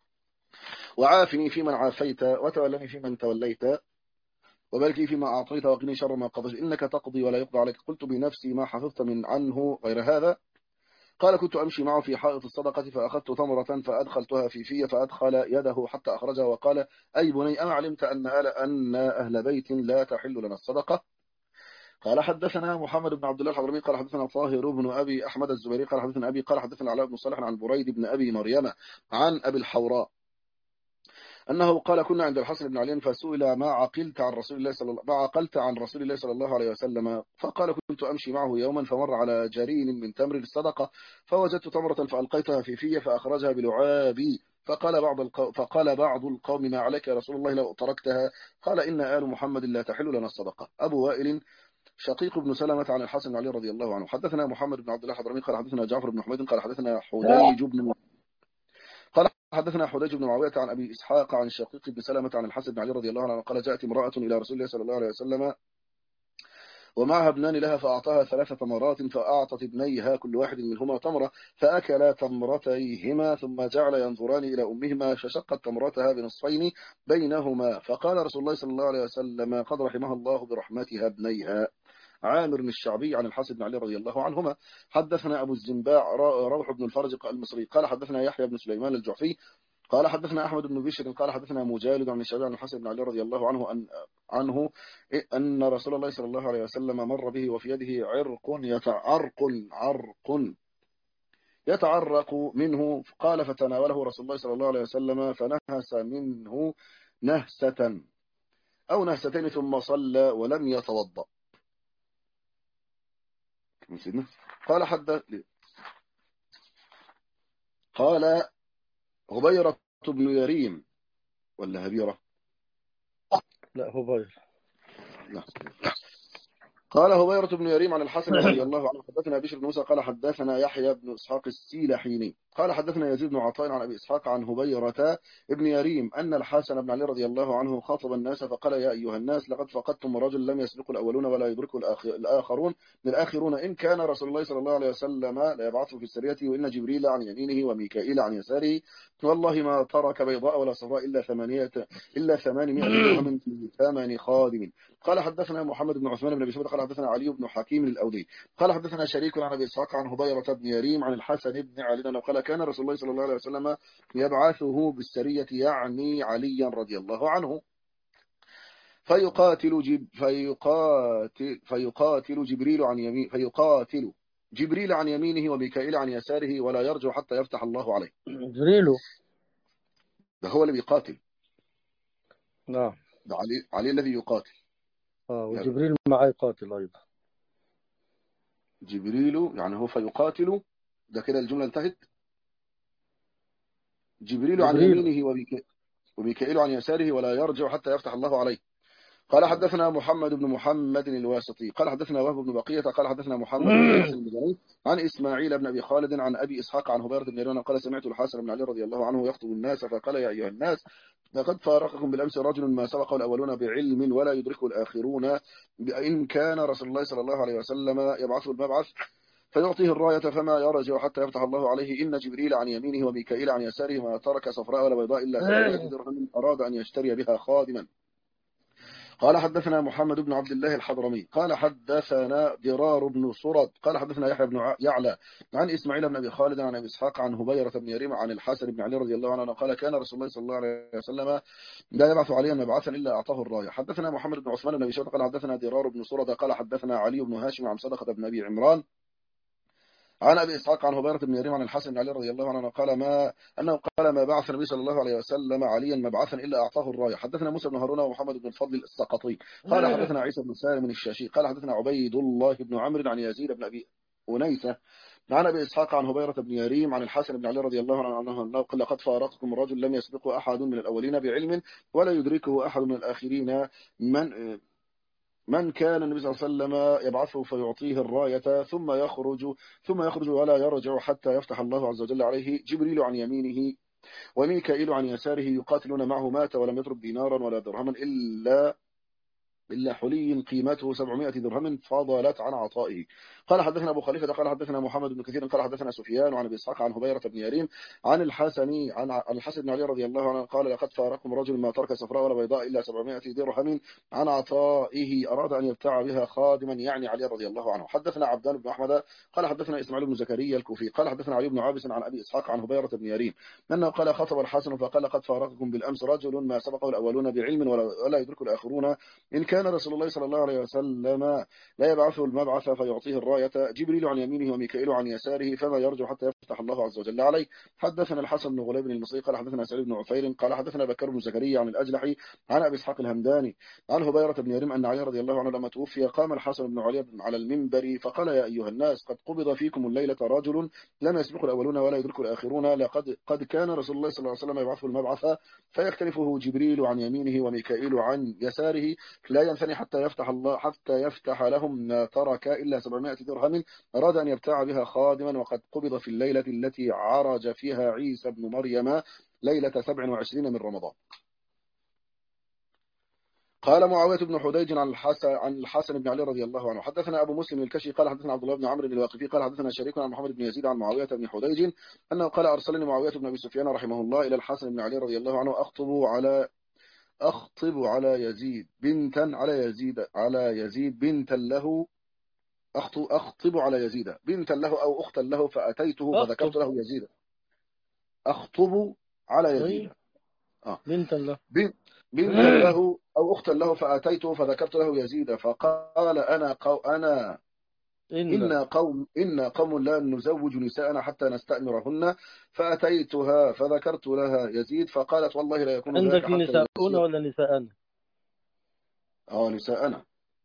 وعافني فيمن عافيت وتولني فيمن توليت وبارك لي فيما أعطيت وقني شر ما قضيت إنك تقضي ولا يقضى عليك. قلت بنفسي ما حفظت من عنه غير هذا؟ قال كنت أمشي معه في حائط الصدقة فأخذت تمرة فأدخلتها في فأدخل يده حتى أخرجها وقال أي بني أما علمت أن أهل بيت لا تحل لنا الصدقة؟ قال حدثنا محمد بن عبد الله الحضرمي قال حدثنا طاهر بن أبي أحمد الزبيري قال حدثنا أبي قال حدثنا علاء بن صالح عن بريد بن أبي مريم عن أبي الحوراء أنه قال كنا عند الحسن بن علي فسئل ما عقلت عن رسول الله صلى الله عليه وسلم فقال كنت أمشي معه يوما فمر على جرين من تمر الصدقة فوجدت تمرة فألقيتها في فأخرجها بلعابي فقال بعض القوم ما عليك يا رسول الله لو تركتها؟ قال إن آل محمد لا تحل لنا الصدقة. أبو وائل شقيق بن سلمة عن الحسن بن علي رضي الله عنه. حدثنا محمد بن عبد الله الحضرمي قال حدثنا جعفر بن حميد قال حدثنا حدثنا حديج بن معاوية عن أبي إسحاق عن شقيق بن سلمة عن الحسن بن علي رضي الله عنه قال جاءت امرأة إلى رسول الله صلى الله عليه وسلم ومعها ابنان لها فأعطاها 3 تمرات فأعطت ابنيها كل واحد منهما تمرة فأكلا تمرتيهما ثم جعل ينظران إلى أمهما فشقت تمرتها بنصفين بينهما. فقال رسول الله صلى الله عليه وسلم قد رحمها الله برحمتها ابنيها. عامر الشعبي عن الحسن بن علي رضي الله عنهما. حدثنا أبو الزنباع روح بن الفرج المصري قال حدثنا يحيى بن سليمان الجعفي قال حدثنا أحمد بن بشر قال حدثنا مجالد عن الشعبي عن الحسن بن علي رضي الله عنه أن رسول الله صلى الله عليه وسلم مر به وفي يده عرق يتعرق منه قال فتناوله رسول الله صلى الله عليه وسلم فنهس منه نهسة أو نهستين ثم صلى ولم يتوضأ. قال غبيرة بن يريم ولا هبيرة؟ لا هبير. لا. قال هبيرة بن يريم عن الحسن رضي الله عنه حدثنا بشر بن موسى قال حدثنا يحيى بن إسحاق السيلحيني قال حدثنا يزيد بن عطاء عن أبي إسحاق عن هبيرة ابن يريم أن الحسن بن علي رضي الله عنه خاطب الناس فقال: يا أيها الناس، لقد فقدتم رجل لم يسبق الأولون ولا يدركه الآخرون إن كان رسول الله صلى الله عليه وسلم لا يبعثه في السرية، وإن جبريل عن يمينه وميكائيل عن يساره، والله ما ترك بيضاء ولا صفراء إلا 800 درهم في ثمن خادم. قال حدثنا محمد بن عثمان بن أبي شيبة قال حدثنا علي بن حكيم الأودي قال حدثنا شريك عن أبي إسحاق عن هبيرة بن يريم عن الحسن بن علي أنه قال: كان رسول الله صلى الله عليه وسلم يبعثه بالسرية، يعني عليا رضي الله عنه، فيقاتل جبريل عن يمينه وميكائيل عن يساره، ولا يرجع حتى يفتح الله عليه. جبريل. ده هو اللي بيقاتل، نعم. ده علي الذي يقاتل. وجبريل معي قاتل أيضا. جبريل يعني هو فيقاتل، ده كده الجملة انتهت. جبريل عن جبريل. يمينه وميكائيل عن يساره، ولا يرجع حتى يفتح الله عليه. قال حدثنا محمد بن محمد الواسطي قال حدثنا وهب بن بقية قال حدثنا محمد بن الحسن المدني عن إسماعيل بن أبي خالد عن أبي إسحاق عن هبيرة بن يرون قال: سمعت الحسن بن علي رضي الله عنه يخطب الناس فقال: يا أيها الناس، لقد فارقكم بالأمس رجل ما سبق الأولون بعلم ولا يدركه الآخرون، إن كان رسول الله صلى الله عليه وسلم يبعثه المبعث فيعطيه الراية فما يرجع حتى يفتح الله عليه، إن جبريل عن يمينه وميكائيل عن يساره، ما ترك صفراء ولا بيضاء إلا 700 درهم أراد أن يشتري بها خادما. قال حدثنا محمد بن عبد الله الحضرمي قال حدثنا درار بن صرد قال حدثنا يحيى بن يعلى عن إسماعيل بن أبي خالد عن أبي إسحاق عن هبيرة بن يريم عن الحسن بن علي رضي الله عنه قال: كان رسول الله صلى الله عليه وسلم لا يبعث عليا مبعثا إلا أعطاه الراية. حدثنا محمد بن عثمان بن أبي شيبة قال حدثنا درار بن صرد قال حدثنا علي بن هاشم عن صدقة بن أبي عمران عن أبي إسحاق عن هبيرة بن يريم عن الحسن بن علي رضي الله عنه قال ما بعث النبي صلى الله عليه وسلم عليا مبعثا إلا أعطاه الراية. حدثنا موسى بن هارون ومحمد بن الفضل السقطي قال حدثنا عيسى بن سالم الشاشي قال حدثنا عبيد الله بن عمرو عن يزيد بن أبي أنيسة عن أبي إسحاق عن هبيرة بن يريم عن الحسن بن علي رضي الله عنه أنه قال: لقد فارقكم رجل لم يسبقه أحد من الأولين بعلم ولا يدركه أحد من الآخرين، من كان النبي صلى الله عليه وسلم يبعثه فيعطيه الراية ثم يخرج ولا يرجع حتى يفتح الله عز وجل عليه، جبريل عن يمينه وميكائيل عن يساره، يقاتلون معه، مات ولم يترك دينارا ولا درهما إلا حلي قيمته 700 درهم فضلت عن عطائه. قال حدثنا أبو خليفة قال حدثنا محمد بن كثير قال حدثنا سفيان عن أبي إسحاق عن هبيرة بن يريم عن الحسن بن علي رضي الله عنه قال: لقد فارقكم رجل ما ترك صفراء ولا بيضاء إلا 700 درهم عن عطائه، أراد أن يبتاع بها خادما، يعني علي رضي الله عنه. حدثنا عبدان بن أحمد قال حدثنا إسماعيل بن زكريا الكوفي قال حدثنا علي بن عابس عن أبي إسحاق عن هبيرة بن يريم أنه قال: خطب الحسن فقال: لقد فارقكم بالأمس رجل ما سبقه الأولون بعلم ولا يدرك الآخرون، إن كان رسول الله صلى الله عليه وسلم لا يبعثه المبعث فيعطيه الراية، جبريل عن يمينه وميكائيل عن يساره، فما يرجع حتى يفتح الله عز وجل عليه. حدثنا الحسن بن غليب المصري قال حدثنا سعيد بن عفير قال حدثنا بكر بن زكريا عن الأجلحي عن أبي إسحاق الهمداني عن هبيرة بن يريم أن علي رضي الله عنه لما توفي قام الحسن بن علي على المنبر فقال: يا أيها الناس، قد قبض فيكم الليلة رجل لم يسبق الأولون ولا يدرك الآخرون، قد كان رسول الله صلى الله عليه وسلم يبعثه المبعث فيختلفه جبريل عن يمينه وميكائيل عن يساره، لا ينثني حتى يفتح لهم ما ترك إلا 700 درهم، أراد أن يبتاع بها خادما، وقد قبض في الليلة التي عرج فيها عيسى بن مريم ليلة 27 من رمضان. قال معاوية بن حديج عن الحسن بن علي رضي الله عنه حدثنا أبو مسلم الكشي قال حدثنا عبد الله بن عمرو الواقفي قال حدثنا شريك عن محمد بن يزيد عن معاوية بن حديج أنه قال: أرسلني معاوية بن أبي سفيان رحمه الله إلى الحسن بن علي رضي الله عنه أخطب على يزيد بنتا له أخطب على يزيد بنتا له أو أختا له، فأتيته فذكرت أخطب. له يزيد. أخطب على يزيد بنتا له. بنتا له أو أختا له، فأتيته فذكرت له يزيد، فقال: إنا قوم لا نزوج نساءنا حتى نستأمرهن، فأتيتها فذكرت لها يزيد، فقالت: والله لا يكون ذلك عندك حتى نساؤنا يسير. ولا نساءنا؟ نساءنا.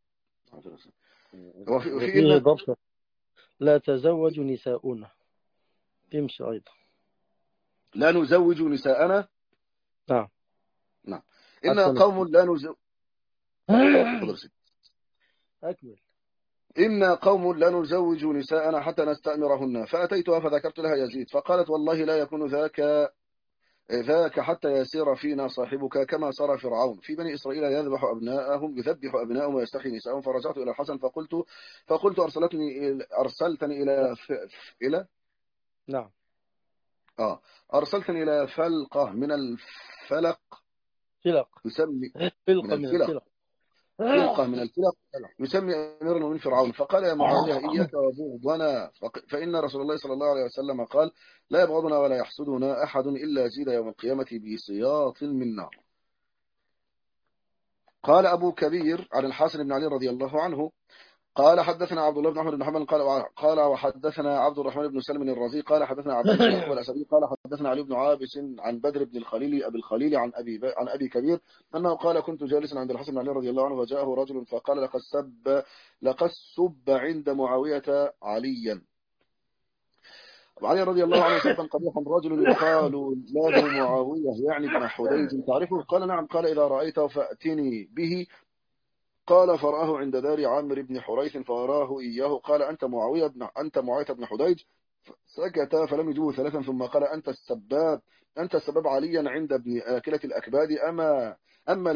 وفي وفيه إن ضبط: لا تزوج نساؤنا، تمشي أيضا. لا نزوج نساءنا. نعم. نعم. إنا حتى قوم لا نزوج. تفضل سيدي. أكمل. إنا قوم لا نزوج نساءنا حتى نستأمرهن. فأتيتها فذكرت لها يزيد، فقالت والله لا يكون ذاك حتى يسير فينا صاحبك كما سار فرعون في بني إسرائيل يذبح أبناءهم ويستحيي نساءهم. فرجعت إلى الحسن فقلت أرسلتني إلى نعم. أرسلتني إلى فلقة من الفلق فلق. يسمي من فلقة من الفلق الفلق. فلقة من الفلق يسمي أمير المؤمنين فرعون. فقال يا معاوية إياك وبغضنا، فإن رسول الله صلى الله عليه وسلم قال لا يبغضنا ولا يحسدنا أحد إلا زيد يوم القيامة بسياط من نار. قال أبو كبير عن الحسن بن علي رضي الله عنه قال حدثنا عبد الله بن أحمد بن حنبل قال وحدثنا عبد الرحمن بن سلم الرازي قال حدثنا عبد بن يعقوب الأسدي قال حدثنا علي بن عابس عن بدر بن الخليل أبي الخليل عن أبي كبير أنه قال كنت جالسا عند الحسن بن علي رضي الله عنه وجاءه رجل فقال لقد سب عند معاوية عليا علي رضي الله عنه سبا قبيحا رجل يقال له معاوية يعني ابن حديج تعرفه؟ قال نعم. قال إذا رأيته فأتني به. قال فرآه عند دار عامر بن حريث فأراه إياه. قال أنت معاوية بن حديج. سكت فلم يجوه ثلاثا ثم قال أنت السباب عليا عند ابن آكلة الأكباد. أما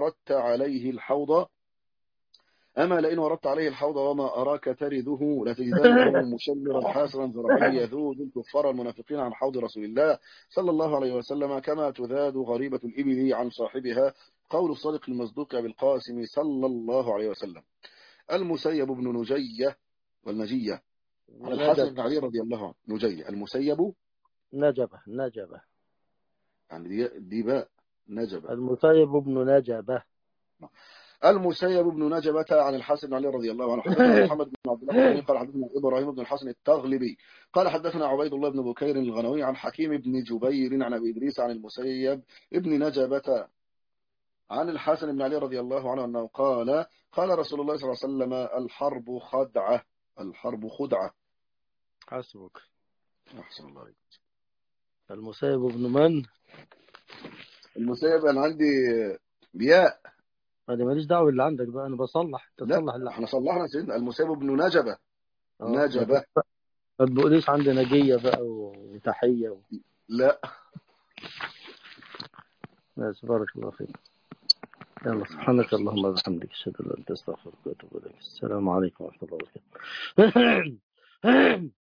لئن وردت عليه الحوض وما أراك ترده لتجدنه مشمرا حاسرا ذراعيه يذود الكفار المنافقين عن حوض رسول الله صلى الله عليه وسلم كما تذاد غريبة الإبل عن صاحبها. قول الصادق المصدوق بالقاسم صلى الله عليه وسلم. المسيب بن نجية والنجية عن الحسن بن علي رضي الله عنه. نجية المسيب نجبة يعني دي باء نجبة. المسيب بن نجبة. المسيب بن نجبة عن الحسن بن علي رضي الله عنه. حدثنا محمد بن عبد الله الحميد قال حدثنا إبراهيم بن الحسن التغلبي قال حدثنا عبيد الله بن بكير الغنوي عن حكيم بن جبير عن أبي إدريس عن المسيب بن نجبة عن الحسن بن علي رضي الله عنه أنه قال رسول الله صلى الله عليه وسلم الحرب خدعة. حسبك. أحسن الله عليك. المسيب بن من؟ المسيب أنا عندي بياء. أنا ماليش دعوة باللي عندك بقى، أنا بصلح، أنت لا تصلح اللي احنا صلحنا سيدنا. المسيب بن نجبة. ما نجبة تقوليش عندي نجية بقى وتحية لا. بس بارك الله فيك. يلا سبحانك اللهم وبحمدك أشهد أن لا إله إلا أنت أستغفرك وأتوب إليك. السلام عليكم ورحمة الله وبركاته.